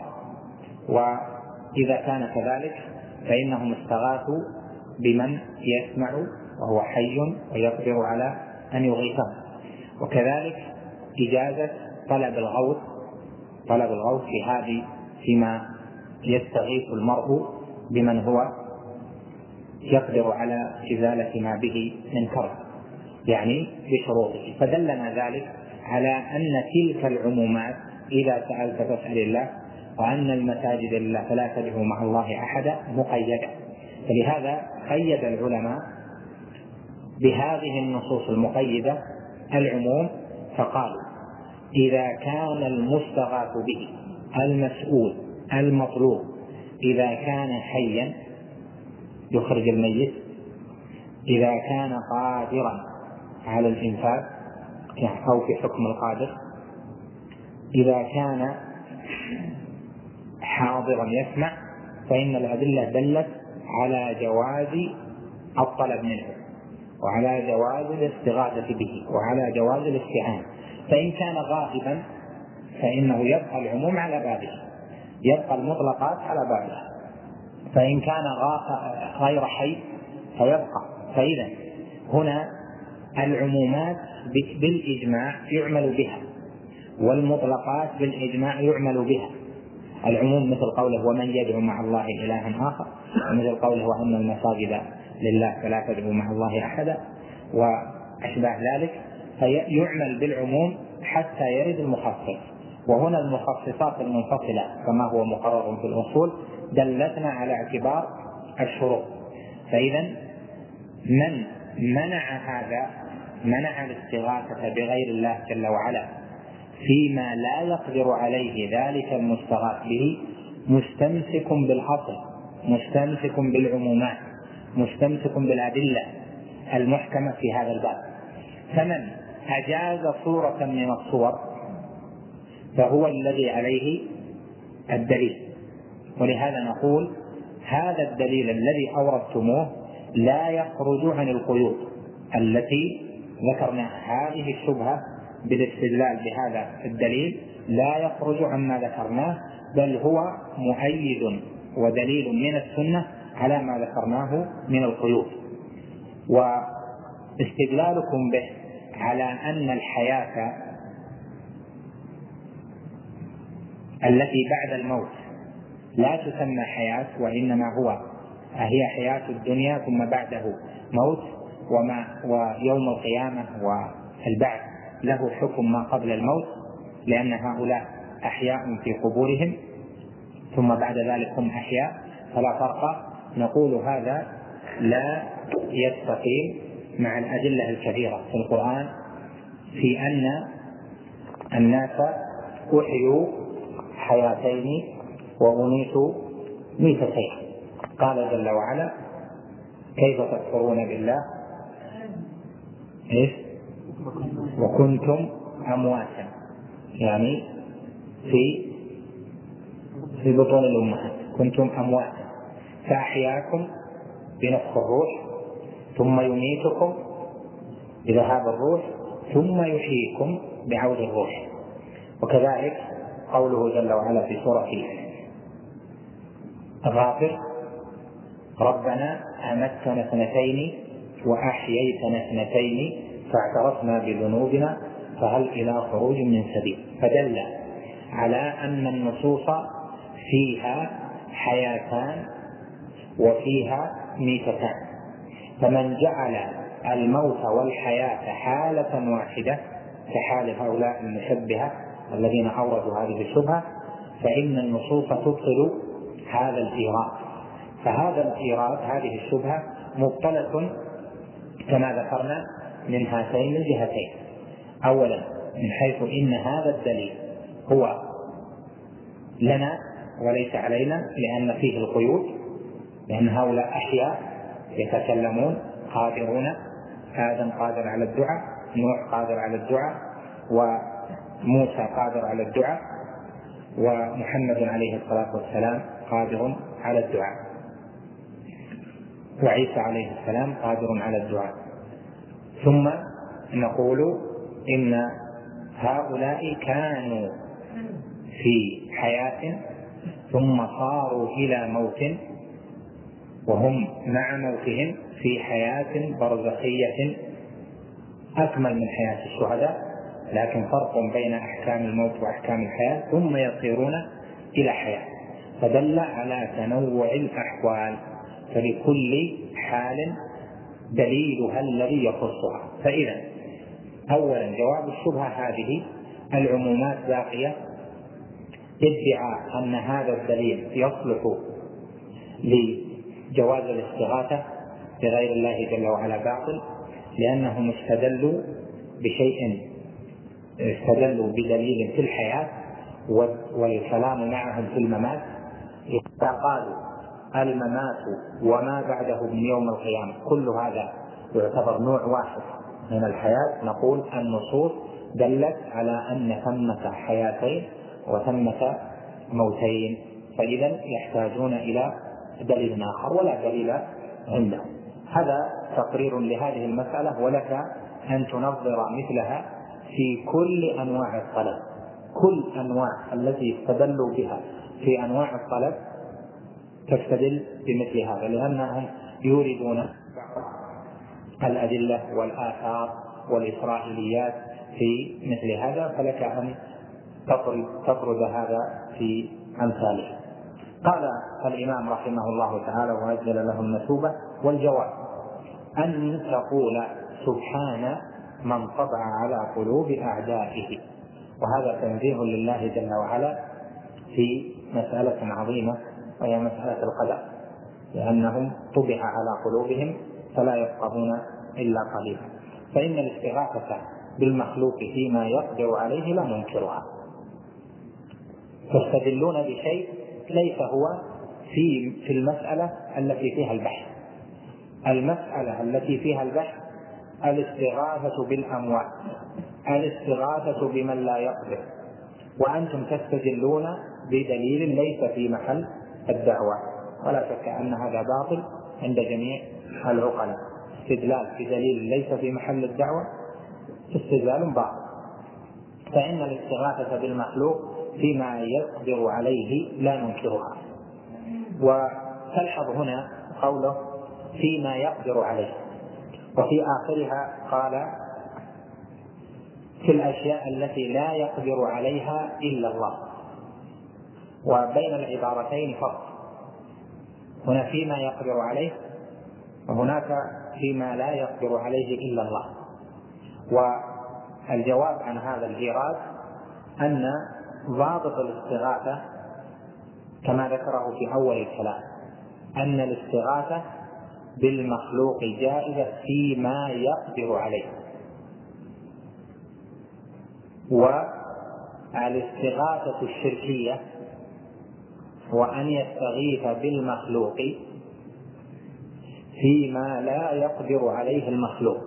وإذا كان كذلك فإنهم استغاثوا بمن يسمع وهو حي ويقدر على أن يغيثهم. وكذلك إجازة طلب الغوث طلب الغوث في هذه فيما يستغيث المرء بمن هو يقدر على إزالة ما به من كرب، يعني بشروطه. فدلنا ذلك على أن تلك العمومات إذا سألت فاسأل الله، وأن المساجد لله فلا تدعوا مع الله أحدا مقيدة. فلهذا قيد العلماء بهذه النصوص المقيدة العموم، فقالوا: إذا كان المستغاث به المسؤول المطلوب إذا كان حيا يخرج الميت، إذا كان قادرا على الإنفاذ أو في حكم القادر إذا كان حاضرا يسمع فإن الأدلة دلت على جواز الطلب منه وعلى جواز الاستغاثة به وعلى جواز الاستعانة. فإن كان غائبا فإنه يبقى العموم على بابه، يبقى المطلقات على بابه. فإن كان غير حي فيبقى. فإذا هنا العمومات بالإجماع يعمل بها والمطلقات بالإجماع يعمل بها. العموم مثل قوله ومن يدعو مع الله إلها آخر، ومثل قوله وأن المساجد لله فلا تدعو مع الله أحدا وأشباه ذلك، فيعمل بالعموم حتى يرد المخصص. وهنا المخصصات المنفصلة كما هو مقرر في الأصول دلتنا على اعتبار الشروط. فإذا من منع هذا منع الاستغاثة بغير الله جل وعلا فيما لا يقدر عليه ذلك المستغاث به مستمسك بالأصل، مستمسك بالعمومات، مستمسك بالأدلة المحكمة في هذا الباب. فمن أجاز صورة من الصور فهو الذي عليه الدليل. ولهذا نقول هذا الدليل الذي أوردتموه لا يخرج عن القيود التي ذكرناها. هذه الشبهة بالاستدلال بهذا الدليل لا يخرج عما ذكرناه، بل هو مؤيد ودليل من السنة على ما ذكرناه من القيود. واستدلالكم به على أن الحياة التي بعد الموت لا تسمى حياة وإنما هو هي حياة الدنيا ثم بعده موت، وما ويوم القيامة والبعث له حكم ما قبل الموت، لأن هؤلاء أحياء في قبورهم ثم بعد ذلك هم أحياء فلا فرق. نقول هذا لا يستقيم مع الأدلة الكثيرة في القرآن في أن الناس أحيوا حياتين وأميتوا ميتتين. قال جل وعلا كيف تكفرون بالله إيش وكنتم أمواتا، يعني في في بطون الأمهات كنتم أمواتا فأحياكم بنفخ الروح ثم يميتكم بذهاب الروح ثم يحييكم بعود الروح. وكذلك قوله جل وعلا في سورة غافر ربنا أمتنا اثنتين وأحييتنا اثنتين فاعترفنا بذنوبنا فهل إلى خروج من سبيل. فدل على أن النصوص فيها حياتان وفيها ميتتان. فمن جعل الموت والحياة حالة واحدة كحال هؤلاء المشبهة الذين أوردوا هذه الشبهة فإن النصوص تبطل هذا الإيراد. فهذا الإيراد هذه الشبهة مبطلة كما ذكرنا من هاتين الجهتين. أولا من حيث إن هذا الدليل هو لنا وليس علينا لأن فيه القيود، لأن هؤلاء أحياء يتكلمون قادرون، آدم قادر على الدعاء، نوح قادر على الدعاء، وموسى قادر على الدعاء، ومحمد عليه الصلاة والسلام قادر على الدعاء، وعيسى عليه السلام قادر على الدعاء. ثم نقول إن هؤلاء كانوا في حياة ثم صاروا إلى موت وهم مع موتهم في حياة برزخية أكمل من حياة الشهداء، لكن فرق بين أحكام الموت وأحكام الحياة ثم يصيرون إلى حياة. فدل على تنوع الأحوال، فلكل حال دليلها الذي يخصها. فإذا أولا جواب الشبهة هذه العمومات باقية. ادعى أن هذا الدليل يصلح لجواز الاستغاثة بغير الله جل وعلا باطل، لأنهم استدلوا بشيء استدلوا بدليل في الحياة والكلام معهم في الممات. إذا قالوا الممات وما بعده من يوم القيامة كل هذا يعتبر نوع واحد من الحياة نقول النصوص دلت على أن ثمة حياتين وثمة موتين، فإذا يحتاجون إلى دليل آخر ولا دليل عندهم. هذا تقرير لهذه المسألة، ولك أن تنظر مثلها في كل أنواع الطلب. كل أنواع التي استدلوا بها في أنواع الطلب تستدل بمثل هذا، لأنهم يوردون الأدلة والآثار والإسرائيليات في مثل هذا، فلك أن تطرد هذا في أمثاله. قال الإمام رحمه الله تعالى وأجل له المثوبة: والجواب أن تقول سبحان من طبع على قلوب أعدائه. وهذا تنزيه لله جل وعلا في مسألة عظيمة وهي مسألة القدر، لأنهم طبع على قلوبهم فلا يفقهون إلا قليلا. فإن الاستغاثة بالمخلوق فيما يقدر عليه لا ننكرها، تستدلون بشيء ليس هو في في المسألة التي فيها البحث. المسألة التي فيها البحث الاستغاثة بالأموات، الاستغاثة بمن لا يقدر، وأنتم تستدلون بدليل ليس في محل الدعوة. ولا شك أن هذا باطل عند جميع العقلاء. استدلال بدليل ليس في محل الدعوة استدلال باطل. فإن الاستغاثة بالمخلوق فيما يقدر عليه لا ننكرها. وتلحظ هنا قوله فيما يقدر عليه، وفي آخرها قال في الأشياء التي لا يقدر عليها إلا الله. وبين العبارتين فرق، هنا فيما يقدر عليه وهناك فيما لا يقدر عليه إلا الله. والجواب عن هذا الإيراد أن ضابط الاستغاثة كما ذكره في أول الكلام أن الاستغاثة بالمخلوق جائزة فيما يقدر عليه، والاستغاثة الشركية وأن يستغيث بالمخلوق فيما لا يقدر عليه المخلوق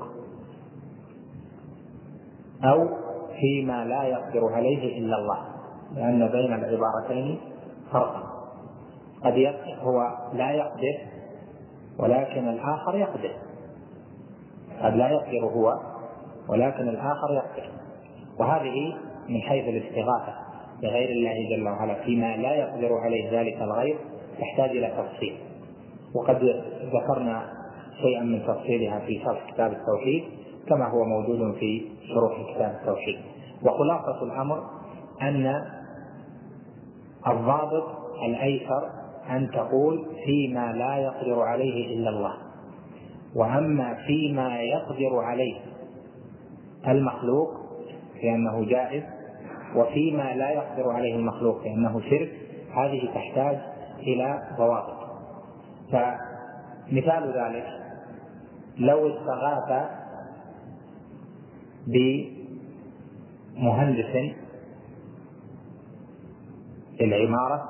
أو فيما لا يقدر عليه إلا الله، لأن بين العبارتين فرقا. قد هو لا يقدر ولكن الآخر يقدر، قد لا يقدر هو ولكن الآخر يقدر. وهذه من حيث الاستغاثة بغير الله جل وعلا فيما لا يقدر عليه ذلك الغير تحتاج إلى تفصيل، وقد ذكرنا شيئا من تفصيلها في شرح كتاب التوحيد كما هو موجود في شروح كتاب التوحيد. وخلاصة الأمر أن الضابط الأيسر أن تقول فيما لا يقدر عليه إلا الله، وأما فيما يقدر عليه المخلوق لأنه جائز، وفيما لا يقدر عليه المخلوق لأنه شرك، هذه تحتاج إلى ضوابط. فمثال ذلك لو استغاث بمهندس العمارة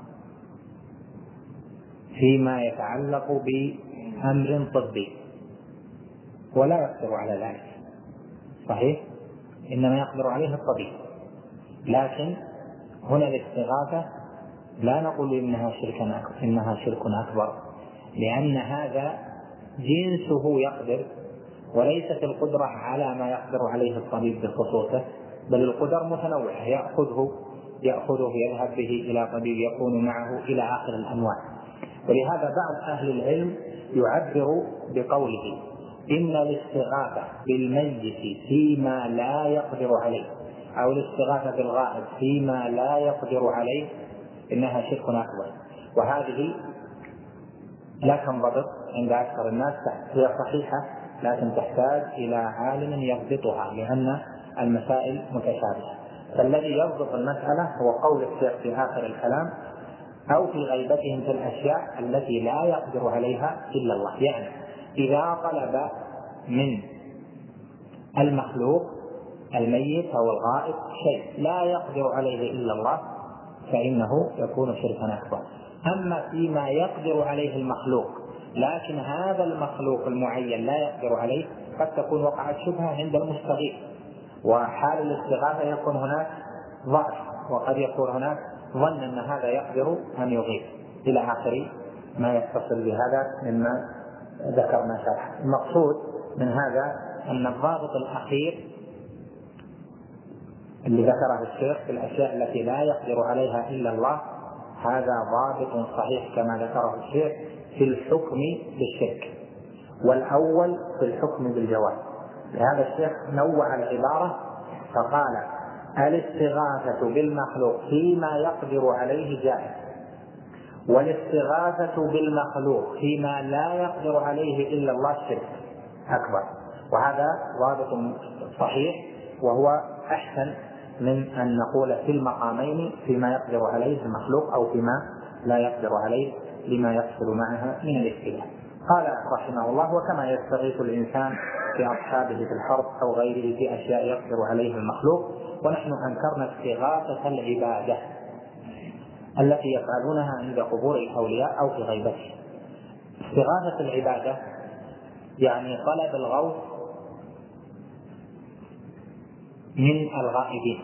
فيما يتعلق بأمر طبي ولا يقدر على ذلك، صحيح، إنما يقدر عليه الطبيب، لكن هنا الاستغاثة لا نقول إنها شرك إنها شرك أكبر، لأن هذا جنسه يقدر، وليست القدرة على ما يقدر عليه الطبيب بخصوصه، بل القدر متنوعة، يأخذه يأخذه يذهب به إلى طبيب يكون معه إلى آخر الأنواع. ولهذا بعض أهل العلم يعبر بقوله إن الاستغاثة بالميت فيما لا يقدر عليه أو الاستغاثة بالغائب فيما لا يقدر عليه إنها شرك أكبر. وهذه لا تنضبط عند أكثر الناس، هي صحيحة لكن تحتاج إلى عالم يضبطها لأن المسائل متشابهة. فالذي يضبط المسألة هو قول الشيخ في آخر الكلام أو في غيبتهم في الأشياء التي لا يقدر عليها إلا الله. يعني إذا طلب من المخلوق الميت أو الغائب شيء لا يقدر عليه إلا الله فإنه يكون شركا أكبر. أما فيما يقدر عليه المخلوق لكن هذا المخلوق المعين لا يقدر عليه قد تكون وقعت شبهة عند المستغيث، وحال الاستغاثة يكون هناك ضعف، وقد يكون هناك ظن أن هذا يقدر أن يغيث إلى آخر ما يتصل بهذا مما ذكرنا شرحا. المقصود من هذا أن الضابط الأخير اللي ذكره الشيخ في الأشياء التي لا يقدر عليها إلا الله، هذا ضابط صحيح كما ذكره الشيخ في الحكم بالشرك، والأول في الحكم بالجواز. لهذا الشيخ نوع العبارة فقال: الاستغاثة بالمخلوق فيما يقدر عليه جائز، والاستغاثة بالمخلوق فيما لا يقدر عليه إلا الله شرك أكبر. وهذا ضابط صحيح، وهو أحسن من أن نقول في المقامين فيما يقدر عليه المخلوق أو فيما لا يقدر عليه لما يحصل معها من الاختلاف. قال رحمه الله: وكما يستغيث الإنسان في أصحابه في الحرب أو غيره في أشياء يقدر عليها المخلوق. ونحن أنكرنا استغاثة العبادة التي يفعلونها عند قبور الأولياء أو في غيبته. استغاثة العبادة يعني طلب الغوث من الغائبين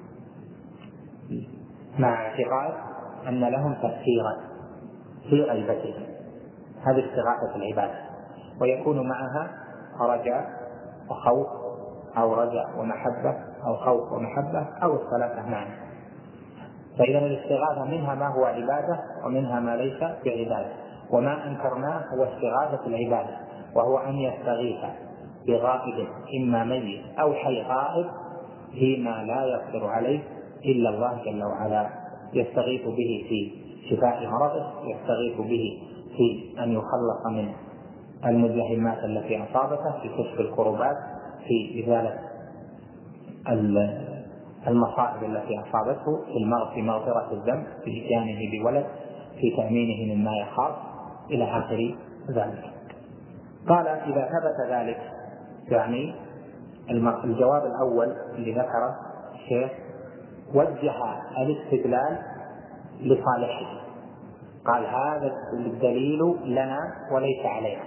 مع اعتقاد أن لهم تأثيرا في غيبتهم، هذه استغاثة العبادة، ويكون معها رجاء وخوف أو رجاء ومحبة أو خوف ومحبة أو الثلاثة معا. فإذا الاستغاثة منها ما هو عبادة ومنها ما ليس بعبادة. وما أنكرناه هو استغاثة العبادة، وهو أن يستغيث بغائب إما ميت أو حي غائب فيما لا يقدر عليه إلا الله جل وعلا، يستغيث به في شفاء مرضه، يستغيث به في أن يخلص من المزدحمات التي أصابته، في كشف الكربات، في إزالة المصائب التي أصابته، في مغفرة الذنب، في إتيانه بولد، في تأمينه مما يخاف إلى آخر ذلك. قال: إذا ثبت ذلك، يعني الجواب الأول اللي ذكره الشيخ وجه الاستدلال لصالحه، قال: هذا الدليل لنا وليس علينا.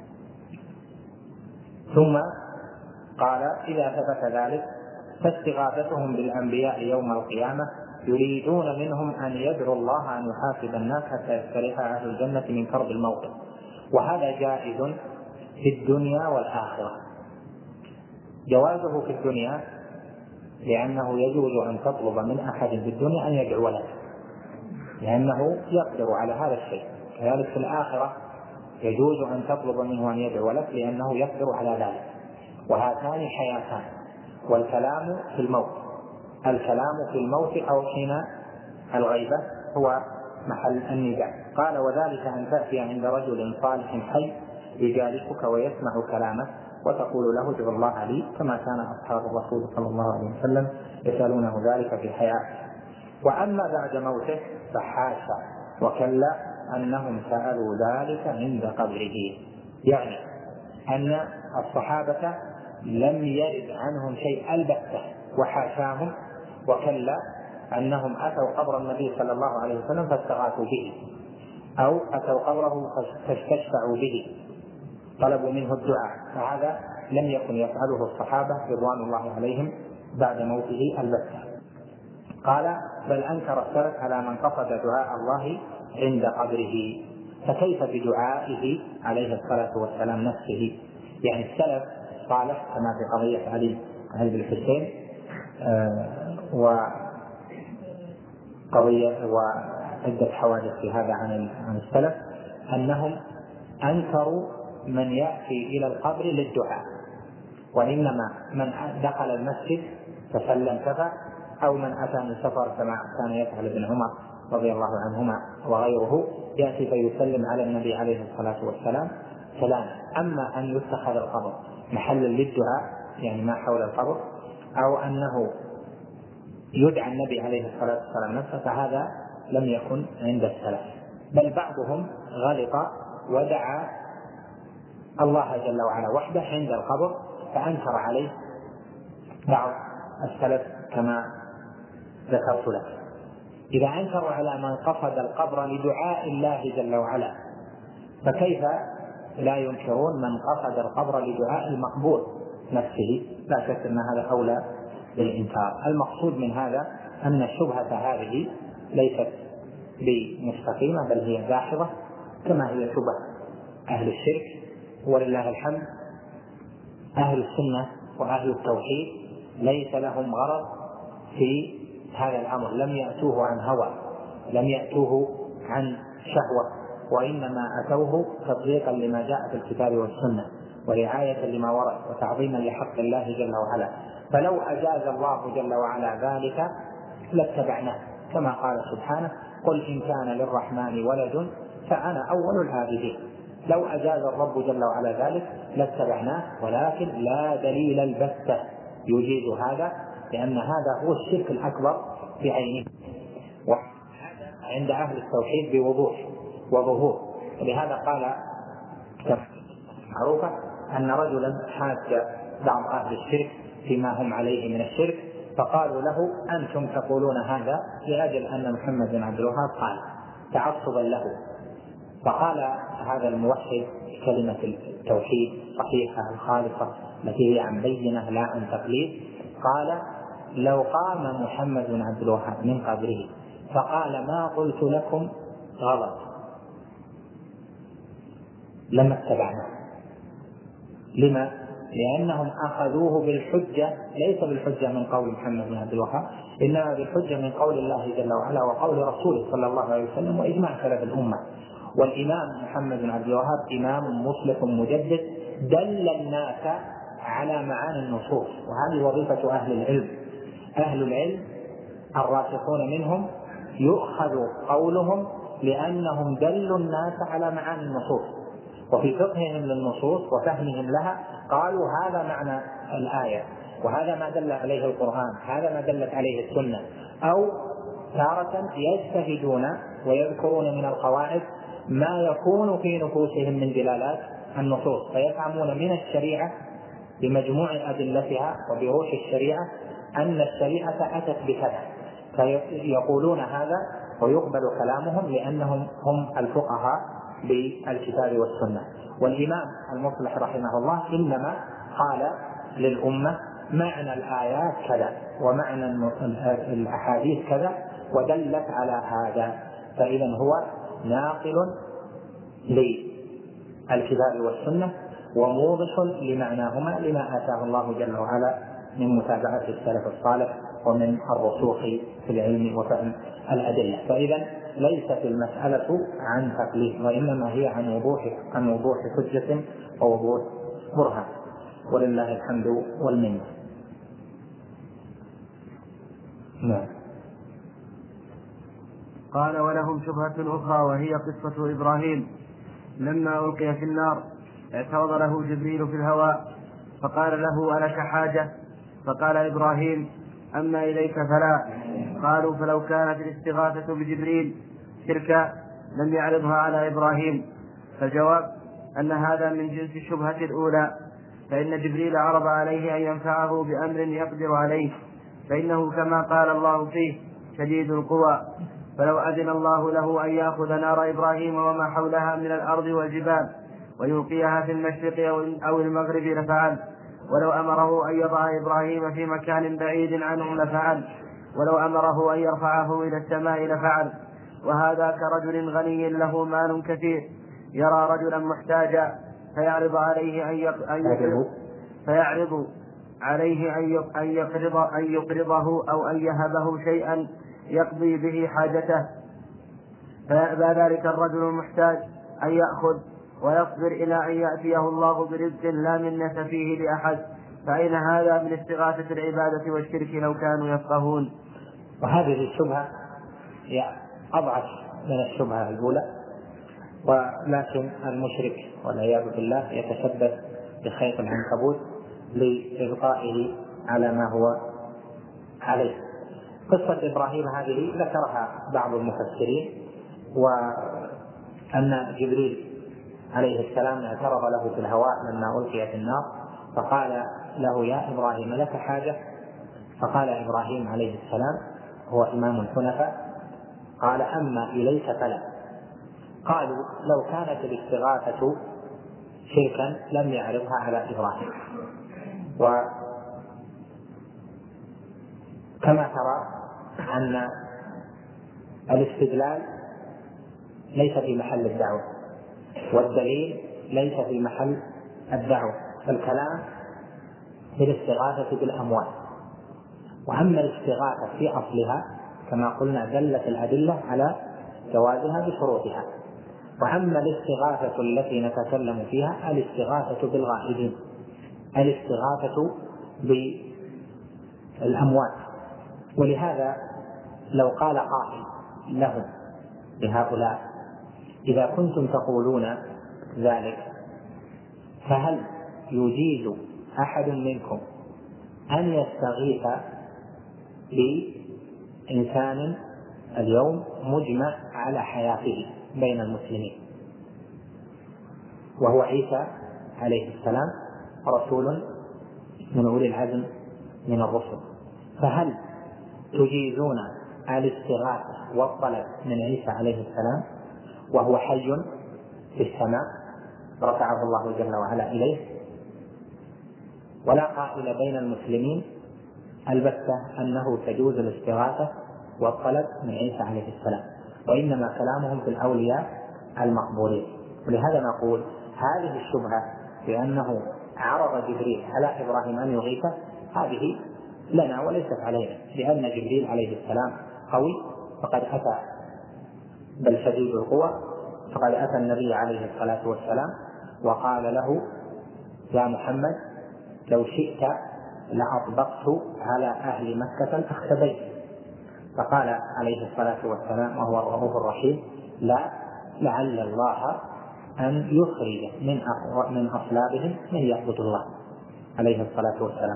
ثم قال: إذا ثبت ذلك فاستغاثتهم بالأنبياء يوم القيامة يريدون منهم أن يدعوا الله أن يحاسب الناس حتى يستريح أهل الجنة من كرب الموقف. وهذا جائز في الدنيا والآخرة. جوازه في الدنيا لأنه يجوز أن تطلب من أحد في الدنيا أن يدعو لك، لأنه يقدر على هذا الشيء. كذلك في الآخرة يجوز أن تطلب منه أن يدعو لك لأنه يقدر على ذلك. وهاتان حياتان، والكلام في الموت. الكلام في الموت أو حين الغيبة هو محل النداء. قال: وذلك أن تأتي عند رجل صالح حي يجالسك ويسمع كلامه وتقول له: ادعو الله لي، كما كان أصحاب الرسول صلى الله عليه وسلم يسألونه ذلك في حياته. وأما بعد موته فحاشا وكلا أنهم سألوا ذلك عند قبره، يعني أن الصحابة لم يرد عنهم شيء البتة، وحاشاهم وكلا أنهم أتوا قبر النبي صلى الله عليه وسلم فاستغاثوا به، أو أتوا قبره فاستشفعوا به، طلبوا منه الدعاء. فهذا لم يكن يفعله الصحابة رضوان الله عليهم بعد موته البتة. قال: بل أنكر السلف على من قصد دعاء الله عند قبره، فكيف بدعائه عليه الصلاة والسلام نفسه؟ يعني السلف صالح كما في قضية علي بن الحسين آه وقضية وعدة حوادث في هذا عن عن السلف، أنهم أنكروا من يأتي إلى القبر للدعاء، وإنما من دخل المسجد فسلم كفى، أو من أتى من سفر كما كان يفعل ابن عمر رضي الله عنهما وغيره، يأتي فيسلم على النبي عليه الصلاة والسلام سلام. أما أن يتخذ القبر محلا للدعاء، يعني ما حول القبر، أو أنه يدعى النبي عليه الصلاة والسلام نفسه، فهذا لم يكن عند السلف. بل بعضهم غلط ودعا الله جل وعلا وحده عند القبر، فأنكر عليه بعض السلف كما ذكرت لك. إذا أنكروا على من قصد القبر لدعاء الله جل وعلا، فكيف لا ينكرون من قصد القبر لدعاء المقبور نفسه، لا شك أن هذا أولى بالإنكار. المقصود من هذا أن الشبهة هذه ليست بمستقيمة بل هي داحضة كما هي شبه أهل الشرك، ولله الحمد أهل السنة وأهل التوحيد ليس لهم غرض في هذا الأمر، لم يأتوه عن هوى، لم يأتوه عن شهوة، وإنما أتوه تطبيقا لما جاء في الكتاب والسنة ورعاية لما ورد وتعظيما لحق الله جل وعلا. فلو أجاز الله جل وعلا ذلك لاتبعناه، كما قال سبحانه: قل إن كان للرحمن ولد فأنا أول العابدين. لو أجاز الرب جل وعلا ذلك لاتبعناه، ولكن لا دليل البتة يجيز هذا، لأن هذا هو الشرك الأكبر بعينه، وعند أهل التوحيد بوضوح وظهور. ولهذا قال معروفة أن رجلا حاج بعض أهل الشرك فيما هم عليه من الشرك، فقالوا له: أنتم تقولون هذا لأجل أن محمد بن عبد الوهاب قال، تعصبا له. فقال هذا الموحد كلمة التوحيد الصحيحة الخالصة التي هي عن بينة لا عن تقليد، قال: لو قام محمد بن عبد الوهاب من قبره فقال ما قلت لكم غلط لما اتبعناه. لما؟ لأنهم أخذوه بالحجة، ليس بالحجة من قول محمد بن عبد الوهاب، إنما بالحجة من قول الله جل وعلا وقول رسوله صلى الله عليه وسلم وإجماع سلف الأمة. والإمام محمد بن عبد الوهاب إمام مصلح مجدد دل الناس على معاني النصوص، وهذه وظيفة أهل العلم. أهل العلم الراسخون منهم يؤخذ قولهم لأنهم دلوا الناس على معاني النصوص، وفي فقههم للنصوص وفهمهم لها قالوا هذا معنى الآية، وهذا ما دل عليه القرآن، هذا ما دلت عليه السنة. أو تارة يجتهدون ويذكرون من القواعد ما يكون في نفوسهم من دلالات النصوص، فيفهمون من الشريعة بمجموع أدلتها وبروح الشريعة أن الشريعة أتت بكذا، فيقولون هذا ويقبل كلامهم لأنهم هم الفقهاء بالكتاب والسنة. والإمام المصلح رحمه الله إنما قال للأمة معنى الآيات كذا ومعنى الأحاديث كذا ودلت على هذا، فإذا هو ناقل للكتاب والسنة وموضح لمعناهما لما آتاه الله جل وعلا من متابعة السلف الصالح ومن الرسوخ في العلم وفهم الأدلة. فإذا ليست المسألة عن تقليد، وإنما هي عن وضوح عن وضوح حجة ووضوح برهان، ولله الحمد والمنة. نعم. قال: ولهم شبهة أخرى وهي قصة إبراهيم لما ألقي في النار اعترض له جبريل في الهواء فقال له: ألك حاجة؟ فقال إبراهيم: أما إليك فلا. قالوا: فلو كانت الاستغاثة بجبريل شركا لم يعرضها على إبراهيم. فالجواب أن هذا من جنس الشبهة الأولى، فإن جبريل عرض عليه أن ينفعه بأمر يقدر عليه، فإنه كما قال الله فيه شديد القوى، فلو أذن الله له أن يأخذ نار إبراهيم وما حولها من الأرض والجبال ويلقيها في المشرق أو المغرب لفعل، ولو أمره أن يضع إبراهيم في مكان بعيد عنه لفعل، ولو أمره أن يرفعه إلى السماء لفعل. وهذا كرجل غني له مال كثير يرى رجلا محتاجا فيعرض عليه أن يقرض فيعرض عليه أن يقرض أن يقرضه أو أن يهبه شيئا يقضي به حاجته، فيأبى ذلك الرجل المحتاج أن يأخذ ويصبر إلى أن يأتيه الله برزق لا منة فيه لأحد. فأين هذا من استغاثة العبادة والشرك لو كانوا يفقهون؟ وهذه الشبهة هي أضعف من الشبهة الأولى، ولكن المشرك والعياذ بالله يتشبث بخيط العنكبوت لإبقائه على ما هو عليه. قصة إبراهيم هذه ذكرها بعض المفسرين، وأن جبريل عليه السلام اعترض له في الهواء لما ألقي في النار فقال له: يا إبراهيم لك حاجة؟ فقال إبراهيم عليه السلام هو إمام الحنفاء قال: أما إليك فلا. قالوا: لو كانت الاستغاثة شركا لم يعرضها على إبراهيم. وكما ترى أن الاستدلال ليس في محل الدعوة، والدليل ليس في محل الدعوة، فالكلام في الاستغاثة بالأموال. وأما الاستغاثة في أصلها كما قلنا دلت الأدلة على جوازها بشروطها. وأما الاستغاثة التي نتكلم فيها الاستغاثة بالغائبين، الاستغاثة بالأموات. ولهذا لو قال قائل لهم لهؤلاء إذا كنتم تقولون ذلك فهل يجيز أحد منكم أن يستغيث بإنسان اليوم مجمع على حياته بين المسلمين وهو عيسى عليه السلام رسول من أولي العزم من الرسل، فهل تجيزون الاستغاثة والطلب من عيسى عليه السلام وهو حي في السماء رفعه الله جل وعلا إليه؟ ولا قائل بين المسلمين البتة أنه تجوز الاستغاثة والطلب من عيسى عليه السلام، وإنما كلامهم في الأولياء المقبولين. ولهذا نقول هذه الشبهة بأنه عرض جبريل على إبراهيم أن يغيثه هذه لنا وليست علينا، لأن جبريل عليه السلام قوي فقد أتى بل شديد القوى، فقد أتى النبي عليه الصلاة والسلام وقال له يا محمد لو شئت لأطبقت على أهل مكة الأخشبين، فقال عليه الصلاة والسلام وهو الرؤوف الرحيم لا لعل الله أن يخرج من من أصلابهم من يعبد الله عليه الصلاة والسلام.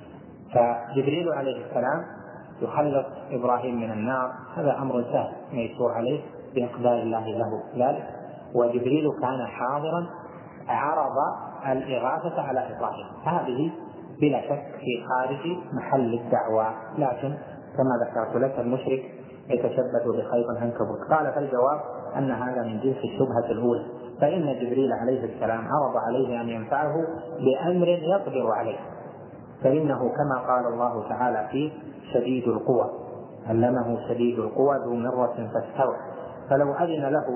فجبريل عليه السلام يخلص إبراهيم من النار، هذا أمر سهل ميسور عليه بإقدار الله له ذلك، وجبريل كان حاضرا عرض الإغاثة على إبراهيم، هذه بلا شك في خارج محل الدعوة، لكن كما ذكرت لك المشرك يتشبث بخيط عنكبوت. قال فالجواب أن هذا من جنس الشبهة الأولى، فإن جبريل عليه السلام عرض عليه أن ينفعه بأمر يقدر عليه، فإنه كما قال الله تعالى فيه شديد القوى علمه شديد القوى ذو مرة فاستوى، فلو أذن له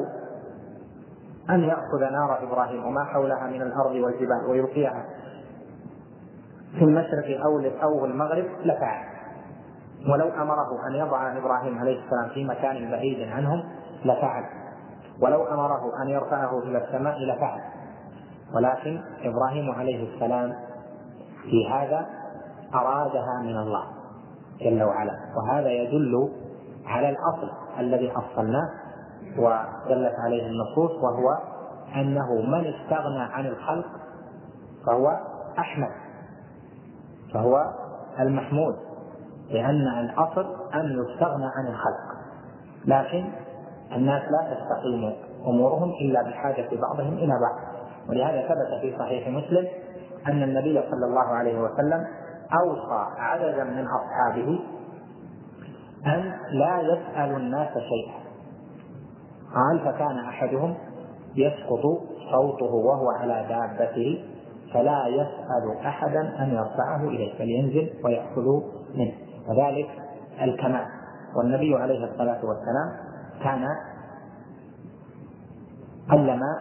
أن يأخذ نار إبراهيم وما حولها من الأرض والجبال ويلقيها في المشرق أو المغرب لفعل، ولو أمره أن يضع إبراهيم عليه السلام في مكان بعيد عنهم لفعل، ولو أمره أن يرفعه إلى السماء لفعل، ولكن إبراهيم عليه السلام في هذا أرادها من الله جل وعلا، وهذا يدل على الأصل الذي أصلناه ودلت عليه النصوص، وهو أنه من استغنى عن الخلق فهو أحمد، فهو المحمود، لأن الأصل أن يستغنى عن الخلق، لكن الناس لا تستقيم أمورهم إلا بحاجة بعضهم إلى بعض. ولهذا ثبت في صحيح مسلم أن النبي صلى الله عليه وسلم أوصى عددا من أصحابه أن لا يسأل الناس شيئا، قال فكان أحدهم يسقط صوته وهو على دابته فلا يسأل أحدا أن يرفعه إليه بل ينزل ويأخذ منه، وذلك الكمال. والنبي عليه الصلاة والسلام كان قلما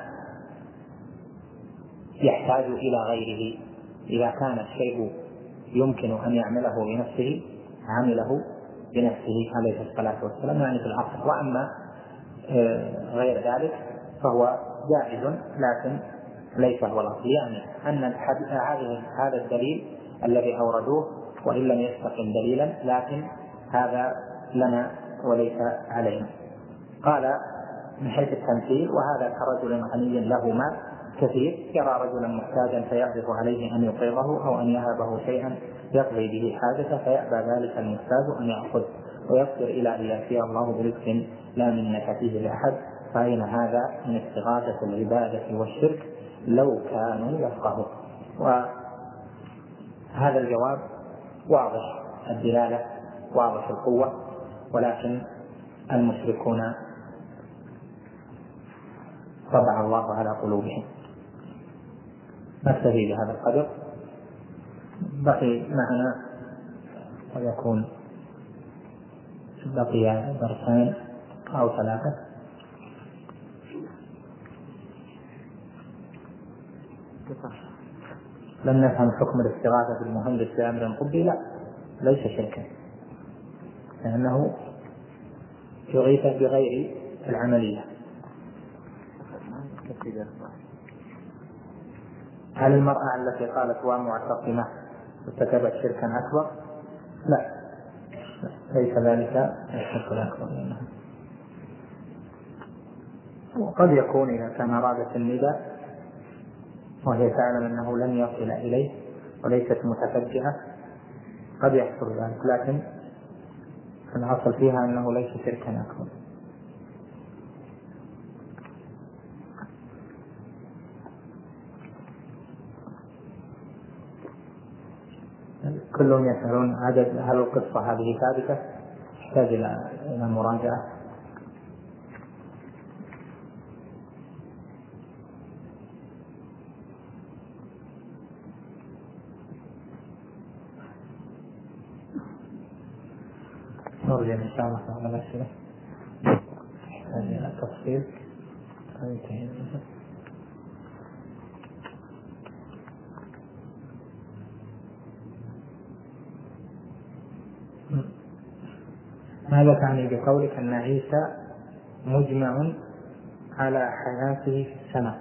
يحتاج إلى غيره، إذا كان الشيء يمكن أن يعمله بنفسه عمله بنفسه عليه الصلاة والسلام، يعني في الأصل. وأما غير ذلك فهو جائز لكن ليس هو الأصل، يعني أن هذا الدليل الذي أوردوه وإن لم يستقم دليلا لكن هذا لنا وليس علينا. قال من حيث التمثيل وهذا كرجل غني له مال كثير يرى رجلا محتاجا فيعرض عليه أن يقرضه أو أن يهبه شيئا يقضي به حاجته فيأبى ذلك المحتاج أن يأخذ ويصبر إلى أن يأتي الله برزق لا منة فيه لأحد، فأين هذا من استغاثة العبادة والشرك لو كانوا يفقهون. وهذا الجواب واضح الدلالة واضح القوة، ولكن المشركون طبع الله على قلوبهم. نكتفي بهذا القدر. بقي معنا ويكون بقي درسان أو ثلاثة. لم نفهم حكم الاستغاثة بالمهندس بأمر طبي. لا، ليس شركا، لأنه يغيث بغير العملية. هل المرأة التي قالت ومعتصمة ارتكبت شركا أكبر؟ لا، ليس ذلك الشرك الأكبر. وقد يكون إذا كان أرادت النداء وهي تعلم أنه لن يصل إليه وليست متفجئة قد يحصل ذلك، لكن الأصل فيها أنه ليس شركا أكبر. كلهم يسألون عدد هل القصة هذه ثابتة؟ تحتاج إلى مراجعة. نرجع إن شاء الله على الأسئلة تحتاج إلى تفصيل. ماذا تعني بقولك أن عيسى مجمع على حياته في السماء؟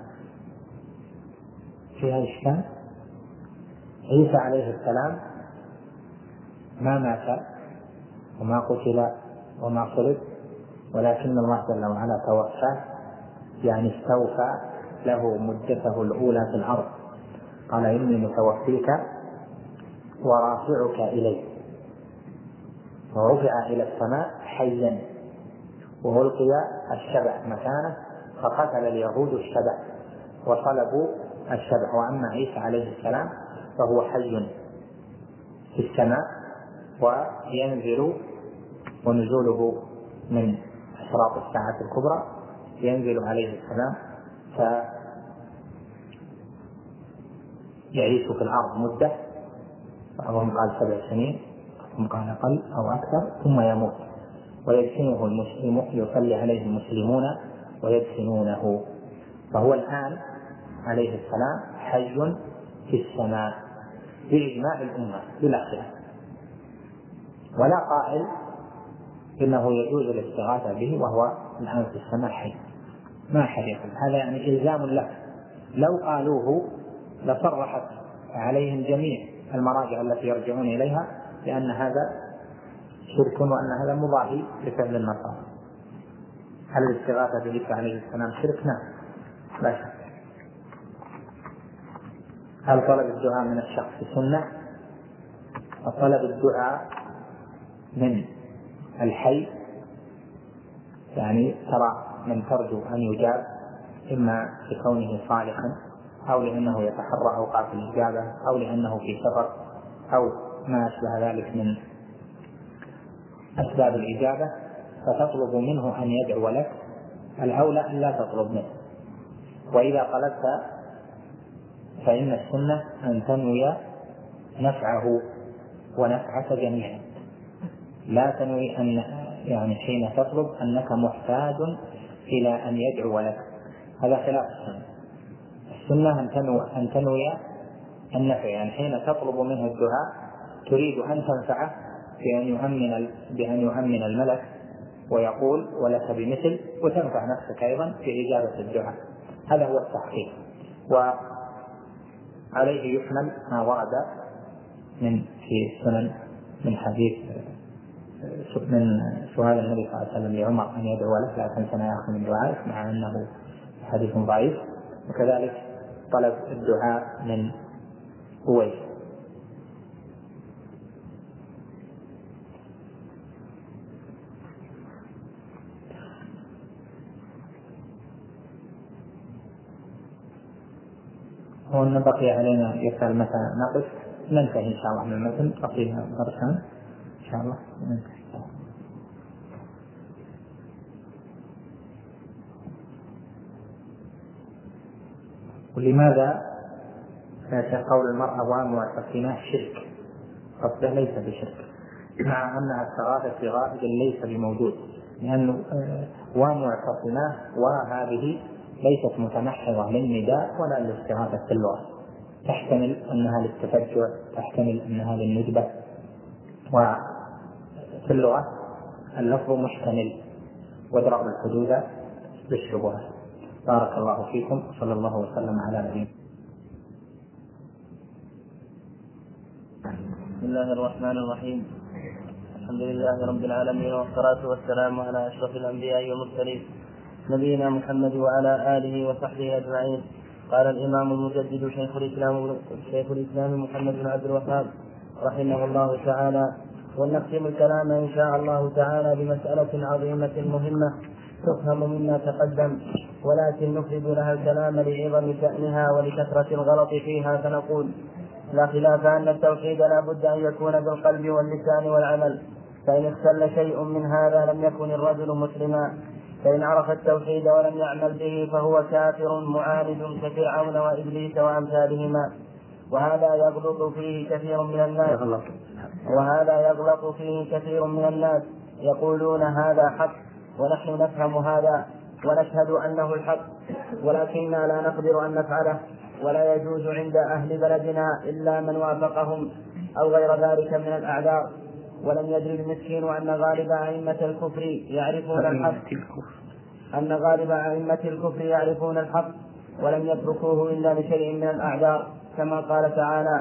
فيها إشكال. عيسى عليه السلام ما مات وما قتل وما صلب، ولكن الله جل وعلا توفاه، يعني استوفى له مدته الأولى في الأرض. قال إني متوفيك ورافعك إلي، ورفع إلى السماء حيا وألقي الشبع مكانه فقتل اليهود الشبع وصلبوا الشبع. وأما عيسى عليه السلام فهو حي في السماء وينزل، ونزوله من أشراط الساعة الكبرى، ينزل عليه السلام فيعيش في الأرض مدة، بعضهم قال سبع سنين ثم قال أقل أو أكثر، ثم يموت ويدفنه المسلم، يصلي عليه المسلمون ويدفنونه. فهو الآن عليه السلام حي في السماء بإجماع الأمة بلا خلاف، ولا قائل إنه يجوز الاستغاثة به وهو الآن في السماء حي. ما أحد يقول هذا، يعني إلزام له. لو قالوه لصرحت عليهم جميع المراجع التي يرجعون إليها لأن هذا شرك وأن هذا مضاهي لفعل النصارى. هل الاستغاثة بعيسى عليه السلام شرك؟ نعم، لا شك. هل طلب الدعاء من الشخص سنة؟ وطلب الدعاء من الحي يعني ترى من ترجو أن يجاب، إما لكونه صالحا أو لأنه يتحرى أوقات الإجابة أو لأنه في سفر أو ما أشبه ذلك من أسباب الإجابة، فتطلب منه أن يدعو لك، الأولى أن لا تطلب منه. وإذا طلبت فإن السنة أن تنوي نفعه ونفعك جميعا، لا تنوي أن يعني حين تطلب أنك محتاج إلى أن يدعو لك، هذا خلاف السنة. السنة أن تنوي, أن تنوي النفع، يعني حين تطلب منه الدعاء تريد أن تنفعه بأن يؤمن, بأن يؤمن الملك ويقول ولك بمثل، وتنفع نفسك أيضا في إجابة الدعاء. هذا هو التحقيق، وعليه يحمل ما ورد من في السنن من حديث من سؤال النبي صلى الله عليه وسلم لعمر أن يدعو له لا تنسنا يا أخي من دعائك، مع أنه حديث ضعيف. وكذلك طلب الدعاء من أويس. وأن بقي علينا يسأل متى نقف، ننتهي إن شاء الله من المتن، بقي درسان إن شاء الله ننتهي. ولماذا قول المرأة ومعتصماه شرك، قصده ليس بشرك، مع أن التغافل في غائب ليس بموجود، لأنه ومعتصماه وهذه ليست متمحضة للنداء ولا للاستغاثة في اللغة، تحتمل أنها للتفجع، تحتمل أنها للندبة، وفي اللغة اللفظ محتمل، وادرأوا الحدود بالشبهات. بارك الله فيكم، صلى الله وسلم على نبينا. بسم الله الرحمن الرحيم. الحمد لله رب العالمين، والصلاة والسلام على أشرف الأنبياء والمرسلين نبينا محمد وعلى آله وصحبه أجمعين. قال الإمام المجدد شيخ الإسلام شيخ الإسلام محمد بن عبد الوهاب رحمه الله تعالى: ونختم الكلام إن شاء الله تعالى بمسألة عظيمة مهمة تفهم مما تقدم، ولكن نفرد لها الكلام لعظم شأنها ولكثرة الغلط فيها، فنقول: لا خلاف أن التوحيد لا بد أن يكون بالقلب واللسان والعمل، فإن اختل شيء من هذا لم يكن الرجل مسلما، فإن عرف التوحيد ولم يعمل به فهو كافر معاند كفرعون وإبليس وأمثالهما. وهذا يغلط فيه كثير من الناس وهذا يغلط فيه كثير من الناس يقولون هذا حق ونحن نفهم هذا ونشهد أنه الحق، ولكننا لا نقدر أن نفعله، ولا يجوز عند أهل بلدنا إلا من وافقهم أو غير ذلك من الأعذار. ولم يدري المسكين أن غالب أئمة الكفر يعرفون الحق أن غالب أئمة الكفر يعرفون الحق ولم يتركوه إلا لشيء من الأعذار، كما قال تعالى: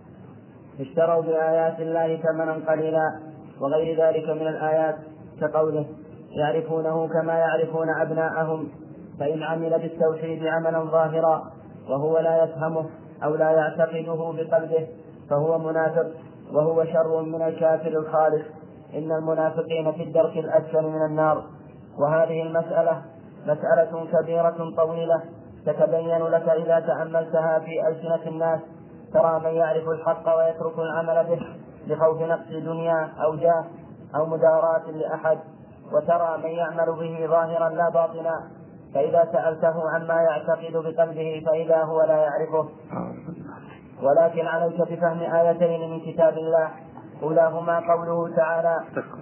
اشتروا بآيات الله ثمنا قليلا، وغير ذلك من الآيات، كقوله: يعرفونه كما يعرفون أبناءهم. فإن عمل بالتوحيد عملا ظاهرا وهو لا يفهمه أو لا يعتقده بقلبه فهو منافق، وهو شر من الكافر الخالص. إن المنافقين في الدرك الأسفل من النار. وهذه المسألة مسألة كبيرة طويلة تتبين لك إذا تأملتها في ألسنة الناس. ترى من يعرف الحق ويترك العمل به لخوف نقص دنيا أو جاه أو مداراة لأحد، وترى من يعمل به ظاهرا لا باطنا، فإذا سألته عما يعتقد بقلبه فإذا هو لا يعرفه. ولكن عليك بفهم آيتين من كتاب الله، أولاهما قوله تعالى: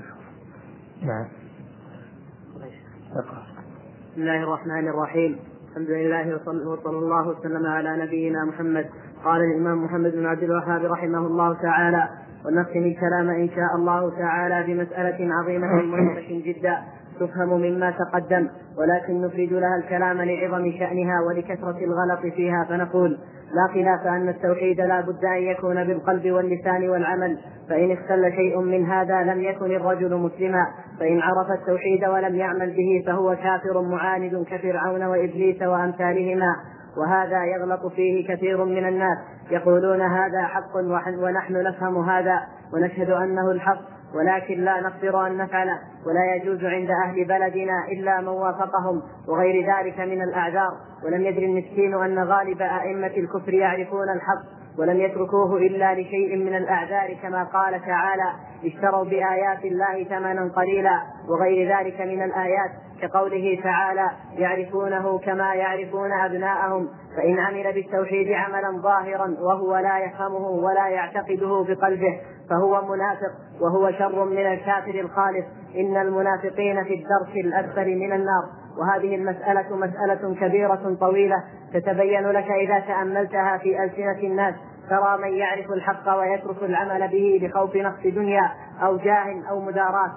بسم الله الرحمن الرحيم. الحمد لله وصلى الله وسلم على نبينا محمد. قال الإمام محمد بن عبد الوهاب رحمه الله تعالى: ونختم الكلام إن شاء الله تعالى بمسألة عظيمة مهمة جدا تفهم مما تقدم، ولكن نفرد لها الكلام لعظم شأنها ولكثرة الغلط فيها، فنقول: لا خلاف أن التوحيد لا بد أن يكون بالقلب واللسان والعمل، فإن اختل شيء من هذا لم يكن الرجل مسلما، فإن عرف التوحيد ولم يعمل به فهو كافر معاند كفرعون وإبليس وأمثالهما. وهذا يغلط فيه كثير من الناس يقولون هذا حق ونحن نفهم هذا ونشهد أنه الحق، ولكن لا نقدر أن نفعله، ولا يجوز عند أهل بلدنا إلا من وافقهم وغير ذلك من الأعذار. ولم يدري المسكين أن غالب أئمة الكفر يعرفون الحق ولم يتركوه إلا لشيء من الأعذار، كما قال تعالى: اشتروا بآيات الله ثمنا قليلا، وغير ذلك من الآيات، كقوله تعالى: يعرفونه كما يعرفون أبناءهم. فإن عمل بالتوحيد عملا ظاهرا وهو لا يفهمه ولا يعتقده بقلبه فهو منافق، وهو شر من الكافر الخالص. إن المنافقين في الدرك الأسفل من النار. وهذه المسألة مسألة كبيرة طويلة تتبين لك إذا تأملتها في ألسنة الناس. ترى من يعرف الحق ويترك العمل به لخوف نقص دنيا أو جاه أو مداراة،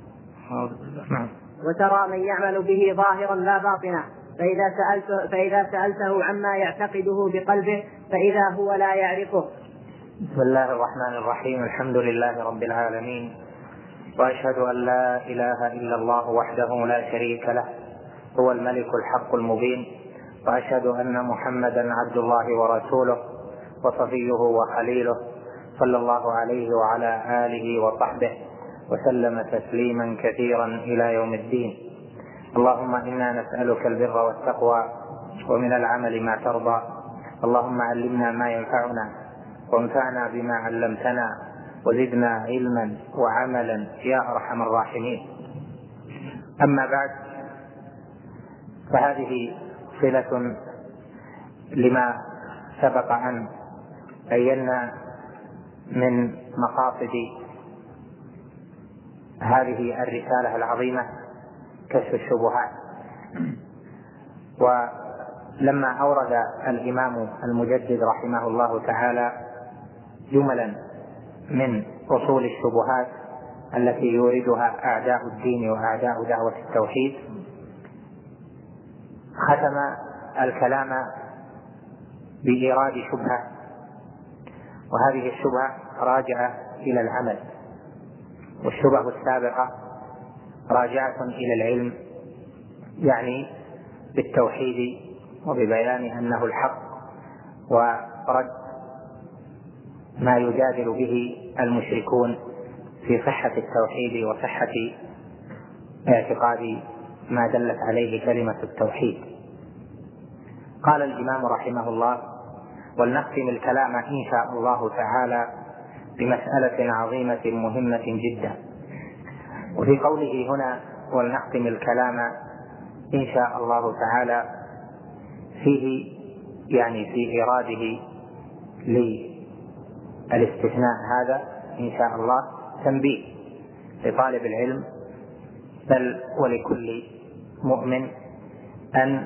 وترى من يعمل به ظاهرا لا باطنا، فإذا سألته, فإذا سألته عما يعتقده بقلبه فإذا هو لا يعرفه. بسم الله الرحمن الرحيم. الحمد لله رب العالمين، وأشهد أن لا إله إلا الله وحده لا شريك له، هو الملك الحق المبين، وأشهد أن محمدا عبد الله ورسوله وصفيه وخليله، صلى الله عليه وعلى آله وصحبه وسلم تسليما كثيرا إلى يوم الدين. اللهم إنا نسألك البر والتقوى ومن العمل ما ترضى. اللهم علمنا ما ينفعنا وانفعنا بما علمتنا وزدنا علما وعملا يا أرحم الراحمين. أما بعد، فهذه صلة لما سبق أن بينا من مقاصد هذه الرسالة العظيمة كشف الشبهات. ولما أورد الإمام المجدد رحمه الله تعالى جملا من أصول الشبهات التي يوردها أعداء الدين وأعداء دعوة التوحيد، ختم الكلام بإيراد شبهة، وهذه الشبهة راجعة إلى العمل، والشبهة السابقة راجعة إلى العلم، يعني بالتوحيد وببيان أنه الحق، ورد ما يجادل به المشركون في صحة التوحيد وصحة اعتقاد ما دلت عليه كلمة التوحيد. قال الإمام رحمه الله: ولنختم الكلام إن شاء الله تعالى بمسألة عظيمة مهمة جدا. وفي قوله هنا ولنختم الكلام إن شاء الله تعالى فيه يعني في إراده للاستثناء هذا إن شاء الله تنبيه لطالب العلم بل ولكل مؤمن أن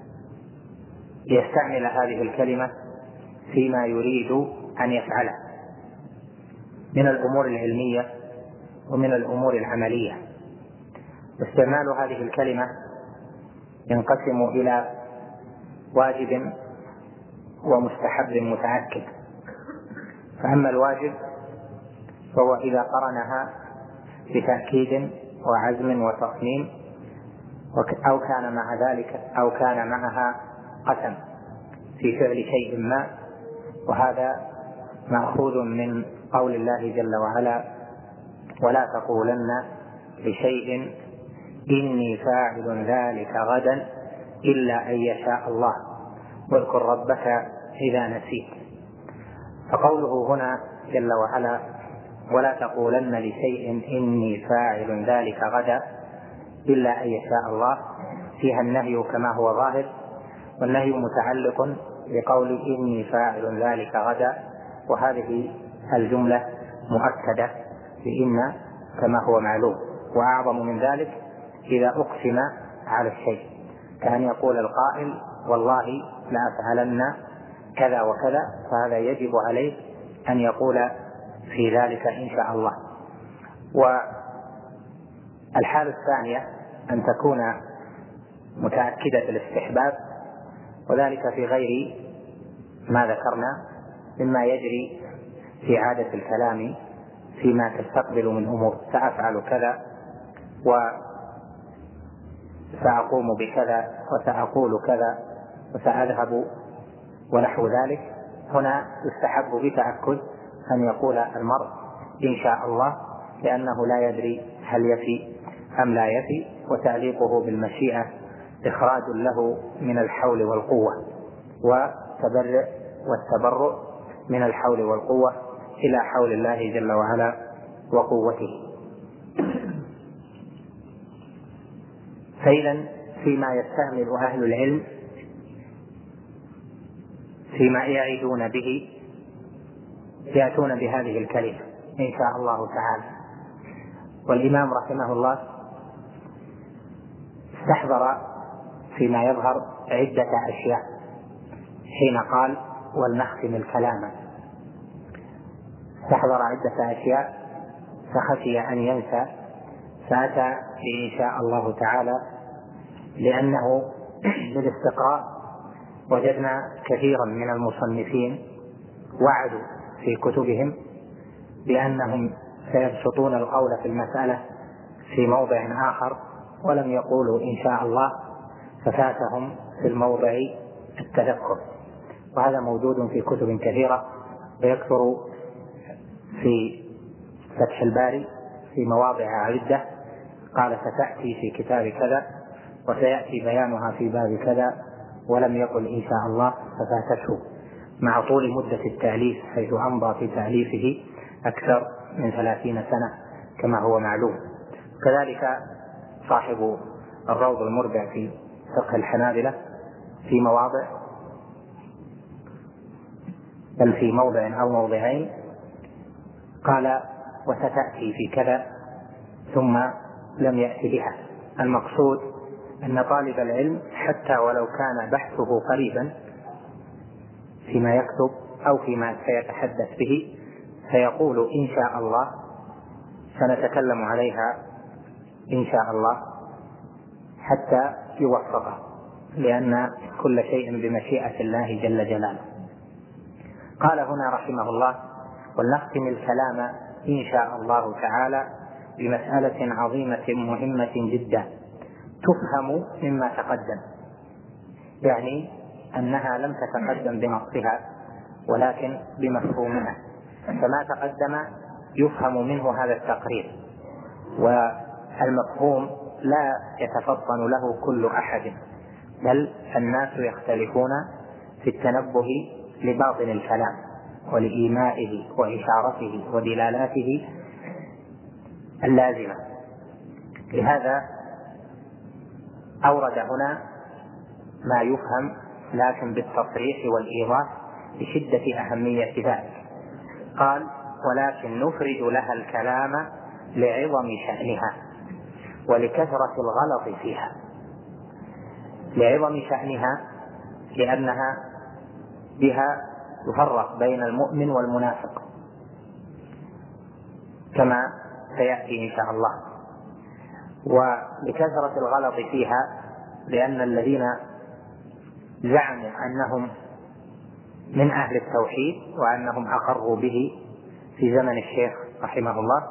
يستعمل هذه الكلمة فيما يريد أن يفعله من الأمور العلمية ومن الأمور العملية. استعمال هذه الكلمة ينقسم إلى واجب ومستحب متأكد. فأما الواجب فهو إذا قرنها بتأكيد وعزم وتصميم أو كان مع ذلك أو كان معها قسم في فعل شيء ما، وهذا مأخوذ من قول الله جل وعلا: ولا تقولن لشيء إني فاعل ذلك غدا إلا أن يشاء الله واذكر ربك إذا نسيت. فقوله هنا جل وعلا: ولا تقولن لشيء إني فاعل ذلك غدا إلا أن يشاء الله، فيها النهي كما هو ظاهر، والنهي متعلق بقول إني فاعل ذلك غدا، وهذه الجملة مؤكدة بإن كما هو معلوم. وأعظم من ذلك إذا أقسم على الشيء، كأن يقول القائل والله لأفعلن كذا وكذا، فهذا يجب عليه أن يقول في ذلك إن شاء الله. والحالة الثانية أن تكون متأكدة الاستحباب، وذلك في غير ما ذكرنا مما يجري في عادة الكلام فيما تستقبل من أمور: سأفعل كذا وسأقوم بكذا وسأقول كذا وسأذهب ونحو ذلك. هنا يستحب بتأكد أن يقول المرء إن شاء الله، لأنه لا يدري هل يفي أم لا يفي، وتعليقه بالمشيئة إخراج له من الحول والقوة، وتبرئ والتبرؤ من الحول والقوة إلى حول الله جل وعلا وقوته. فإذا فيما يستعمل أهل العلم فيما يعيدون به يأتون بهذه الكلمة إن شاء الله تعالى. والإمام رحمه الله استحضر فيما يظهر عدة أشياء حين قال ولنختم الكلام. استحضر عدة أشياء فخشي أن ينسى، فأتى إن شاء الله تعالى، لأنه بالاستقراء وجدنا كثيرا من المصنفين وعدوا في كتبهم بأنهم سيبسطون القول في المسألة في موضع آخر ولم يقولوا إن شاء الله، ففاتهم في الموضع التذكر. وهذا موجود في كتب كثيرة، ويكثر في فتح الباري في مواضع عدة قال ستأتي في كتاب كذا وسيأتي بيانها في باب كذا، ولم يقل إن شاء الله ففاتته مع طول مدة التأليف، حيث أمضى في تأليفه أكثر من ثلاثين سنة كما هو معلوم. كذلك صاحب الروض المربع في فقه الحنابلة في مواضع بل في موضع أو موضعين قال وستأتي في كذا ثم لم يأتي بها. المقصود أن طالب العلم حتى ولو كان بحثه قريبا فيما يكتب أو فيما سيتحدث به فيقول إن شاء الله، سنتكلم عليها إن شاء الله حتى يوفقه، لأن كل شيء بمشيئة الله جل جلاله. قال هنا رحمه الله: ولنختم الكلام إن شاء الله تعالى بمسألة عظيمة مهمة جدا تفهم مما تقدم، يعني أنها لم تتقدم بنصها ولكن بمفهومها، فما تقدم يفهم منه هذا التقرير، والمفهوم لا يتفطن له كل أحد، بل الناس يختلفون في التنبه لباطن الكلام ولإيمائه وإشارته ودلالاته اللازمة. لهذا أورد هنا ما يفهم لكن بالتصريح والإيضاح بشدة أهمية ذلك. قال: ولكن نفرد لها الكلام لعظم شأنها ولكثرة الغلط فيها. لعظم شأنها لأنها بها يفرق بين المؤمن والمنافق كما سيأتي إن شاء الله، ولكثرة الغلط فيها لأن الذين زعموا أنهم من أهل التوحيد وأنهم أقروا به في زمن الشيخ رحمه الله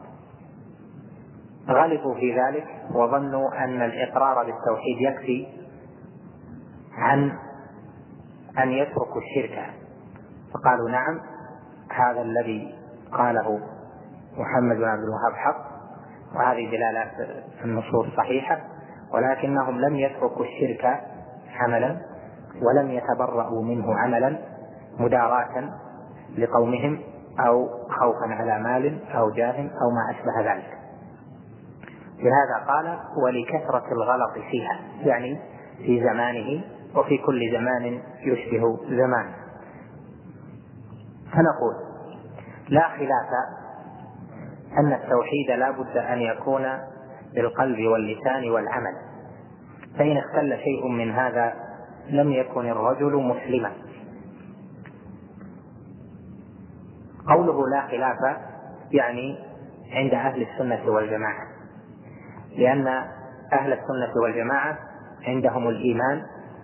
غلطوا في ذلك وظنوا أن الإقرار بالتوحيد يكفي عن أن يتركوا الشرك، فقالوا نعم هذا الذي قاله محمد بن عبد الوهاب حق، وهذه دلالات النصوص صحيحة، ولكنهم لم يتركوا الشرك عملا ولم يتبرؤوا منه عملا مداراة لقومهم أو خوفا على مال أو جاه أو ما أشبه ذلك. لهذا قال: ولكثرة الغلط فيها، يعني في زمانه وفي كل زمان يشبه زمانه. فنقول: لا خلاف أن التوحيد لا بد أن يكون بالقلب واللسان والعمل، فإن اختل شيء من هذا لم يكن الرجل مسلما. قوله لا خلاف يعني عند أهل السنة والجماعة، لأن أهل السنة والجماعة عندهم الإيمان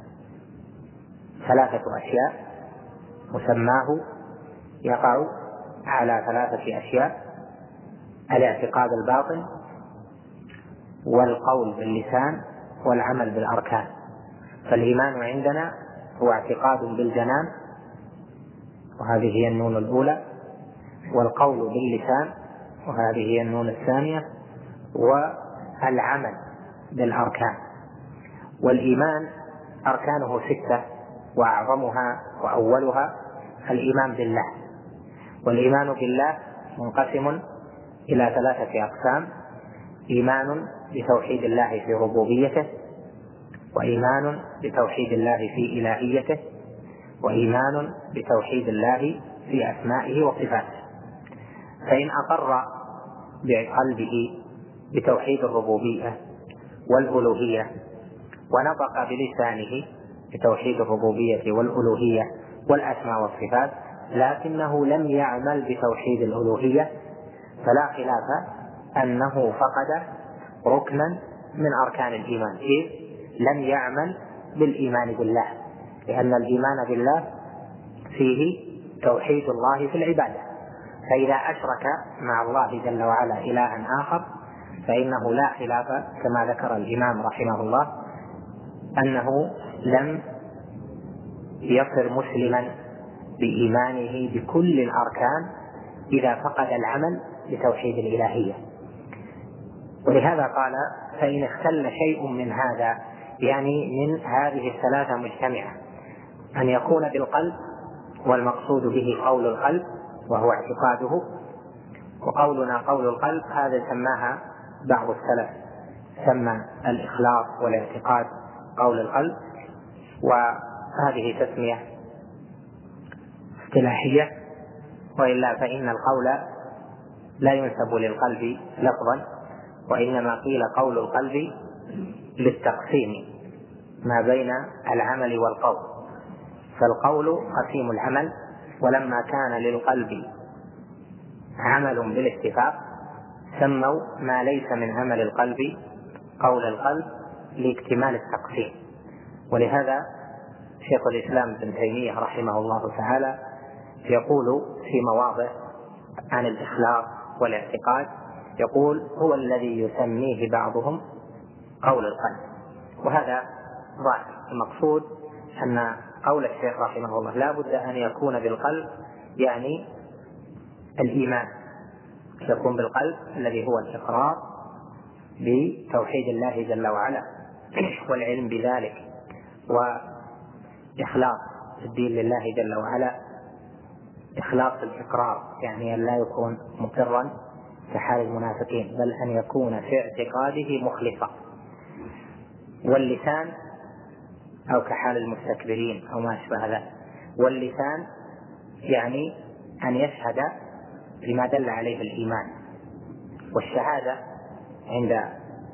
ثلاثة أشياء مسماه يقع على ثلاثة أشياء: الاعتقاد الباطن والقول باللسان والعمل بالأركان. فالإيمان عندنا هو اعتقاد بالجنان وهذه هي النون الأولى، والقول باللسان وهذه هي النون الثانية، والعمل بالأركان. والإيمان أركانه ستة، وأعظمها وأولها الإيمان بالله. والإيمان بالله منقسم إلى ثلاثة أقسام: إيمان بتوحيد الله في ربوبيته، وإيمان بتوحيد الله في إلهيته، وإيمان بتوحيد الله في أسمائه وصفاته. فإن أقر بقلبه بتوحيد الربوبية والألوهية ونطق بلسانه بتوحيد الربوبية والألوهية والأسماء والصفات لكنه لم يعمل بتوحيد الألوهية، فلا خلاف أنه فقد ركنا من أركان الإيمان، إذ لم يعمل بالإيمان بالله، لأن الإيمان بالله فيه توحيد الله في العبادة. فإذا أشرك مع الله جل وعلا إلها آخر فإنه لا خلاف كما ذكر الإمام رحمه الله أنه لم يصر مسلما بإيمانه بكل الأركان إذا فقد العمل بتوحيد الإلهية. ولهذا قال: فإن اختل شيء من هذا، يعني من هذه الثلاثة مجتمعة، أن يكون بالقلب والمقصود به قول القلب وهو اعتقاده، وقولنا قول القلب هذا سماها بعض السلف، سمى الإخلاص والاعتقاد قول القلب، وهذه تسمية اصطلاحية، وإلا فإن القول لا ينسب للقلب لفظا، وإنما قيل قول القلب للتقسيم ما بين العمل والقول، فالقول قسيم العمل، ولما كان للقلب عمل بالاتفاق سموا ما ليس من عمل القلب قول القلب لاكتمال التقسيم. ولهذا شيخ الإسلام ابن تيمية رحمه الله تعالى يقول في مواضع عن الإخلاص والاعتقاد، يقول هو الذي يسميه بعضهم قول القلب، وهذا ظاهر. المقصود أن قول الشيخ رحمه الله لا بد أن يكون بالقلب، يعني الإيمان يكون بالقلب الذي هو الإقرار بتوحيد الله جل وعلا والعلم بذلك، وإخلاص الدين لله جل وعلا، إخلاص الإقرار يعني أن لا يكون مقرا كحال المنافقين، بل أن يكون في اعتقاده مخلصا. واللسان أو كحال المستكبرين أو ما أشبه ذلك. واللسان يعني أن يشهد بما دل عليه الإيمان. والشهادة عند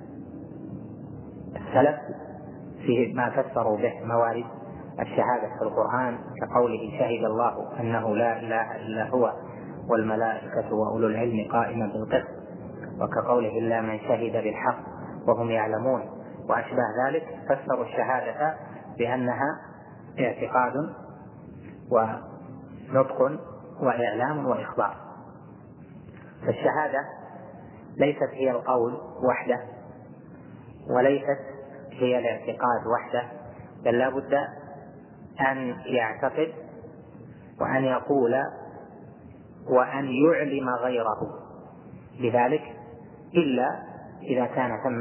السلف في ما فسروا به موارد الشهادة في القرآن، كقوله شهد الله أنه لا إله إلا هو والملائكة وأولو العلم قائما بالقسط، وكقوله إلا من شهد بالحق وهم يعلمون، وأشبه ذلك. فسروا الشهادة بأنها اعتقاد ونطق وإعلام وإخبار. فالشهادة ليست هي القول وحده، وليست هي الاعتقاد وحده، بل لا بد أن يعتقد وأن يقول وأن يعلم غيره بذلك، إلا إذا كان ثم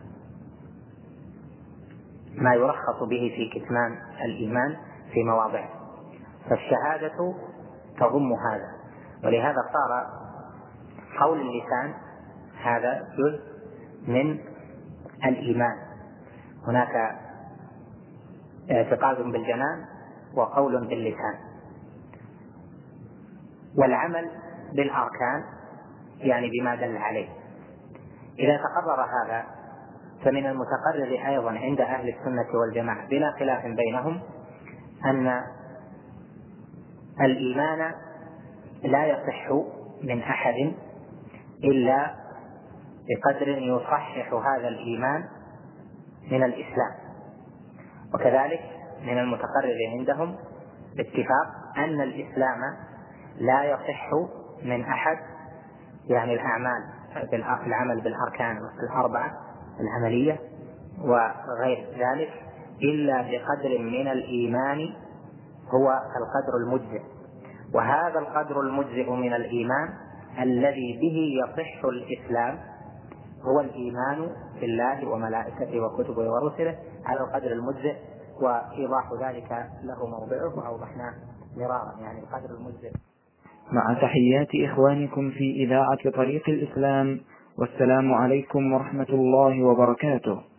ما يرخص به في كتمان الإيمان في مواضعه. فالشهادة تضم هذا، ولهذا صار قول اللسان هذا جزء من الإيمان. هناك اعتقاد بالجنان وقول باللسان. والعمل بالأركان يعني بما دل عليه. إذا تقرر هذا فمن المتقرر أيضا عند أهل السنة والجماعة بلا خلاف بينهم أن الإيمان لا يصح من أحد إلا بقدر يصحح هذا الإيمان من الإسلام. وكذلك من المتقرر عندهم باتفاق أن الإسلام لا يصح من أحد، يعني الأعمال العمل بالأركان الأربعة العملية وغير ذلك، إلا بقدر من الإيمان هو القدر المجزئ. وهذا القدر المجزئ من الإيمان الذي به يصح الإسلام هو الإيمان بالله وملائكته وكتبه ورسله على القدر المجزئ. وإيضاح ذلك له موضعه وأوضحناه مرارا، يعني القدر المجزئ. مع تحيات إخوانكم في إذاعة طريق الإسلام، والسلام عليكم ورحمة الله وبركاته.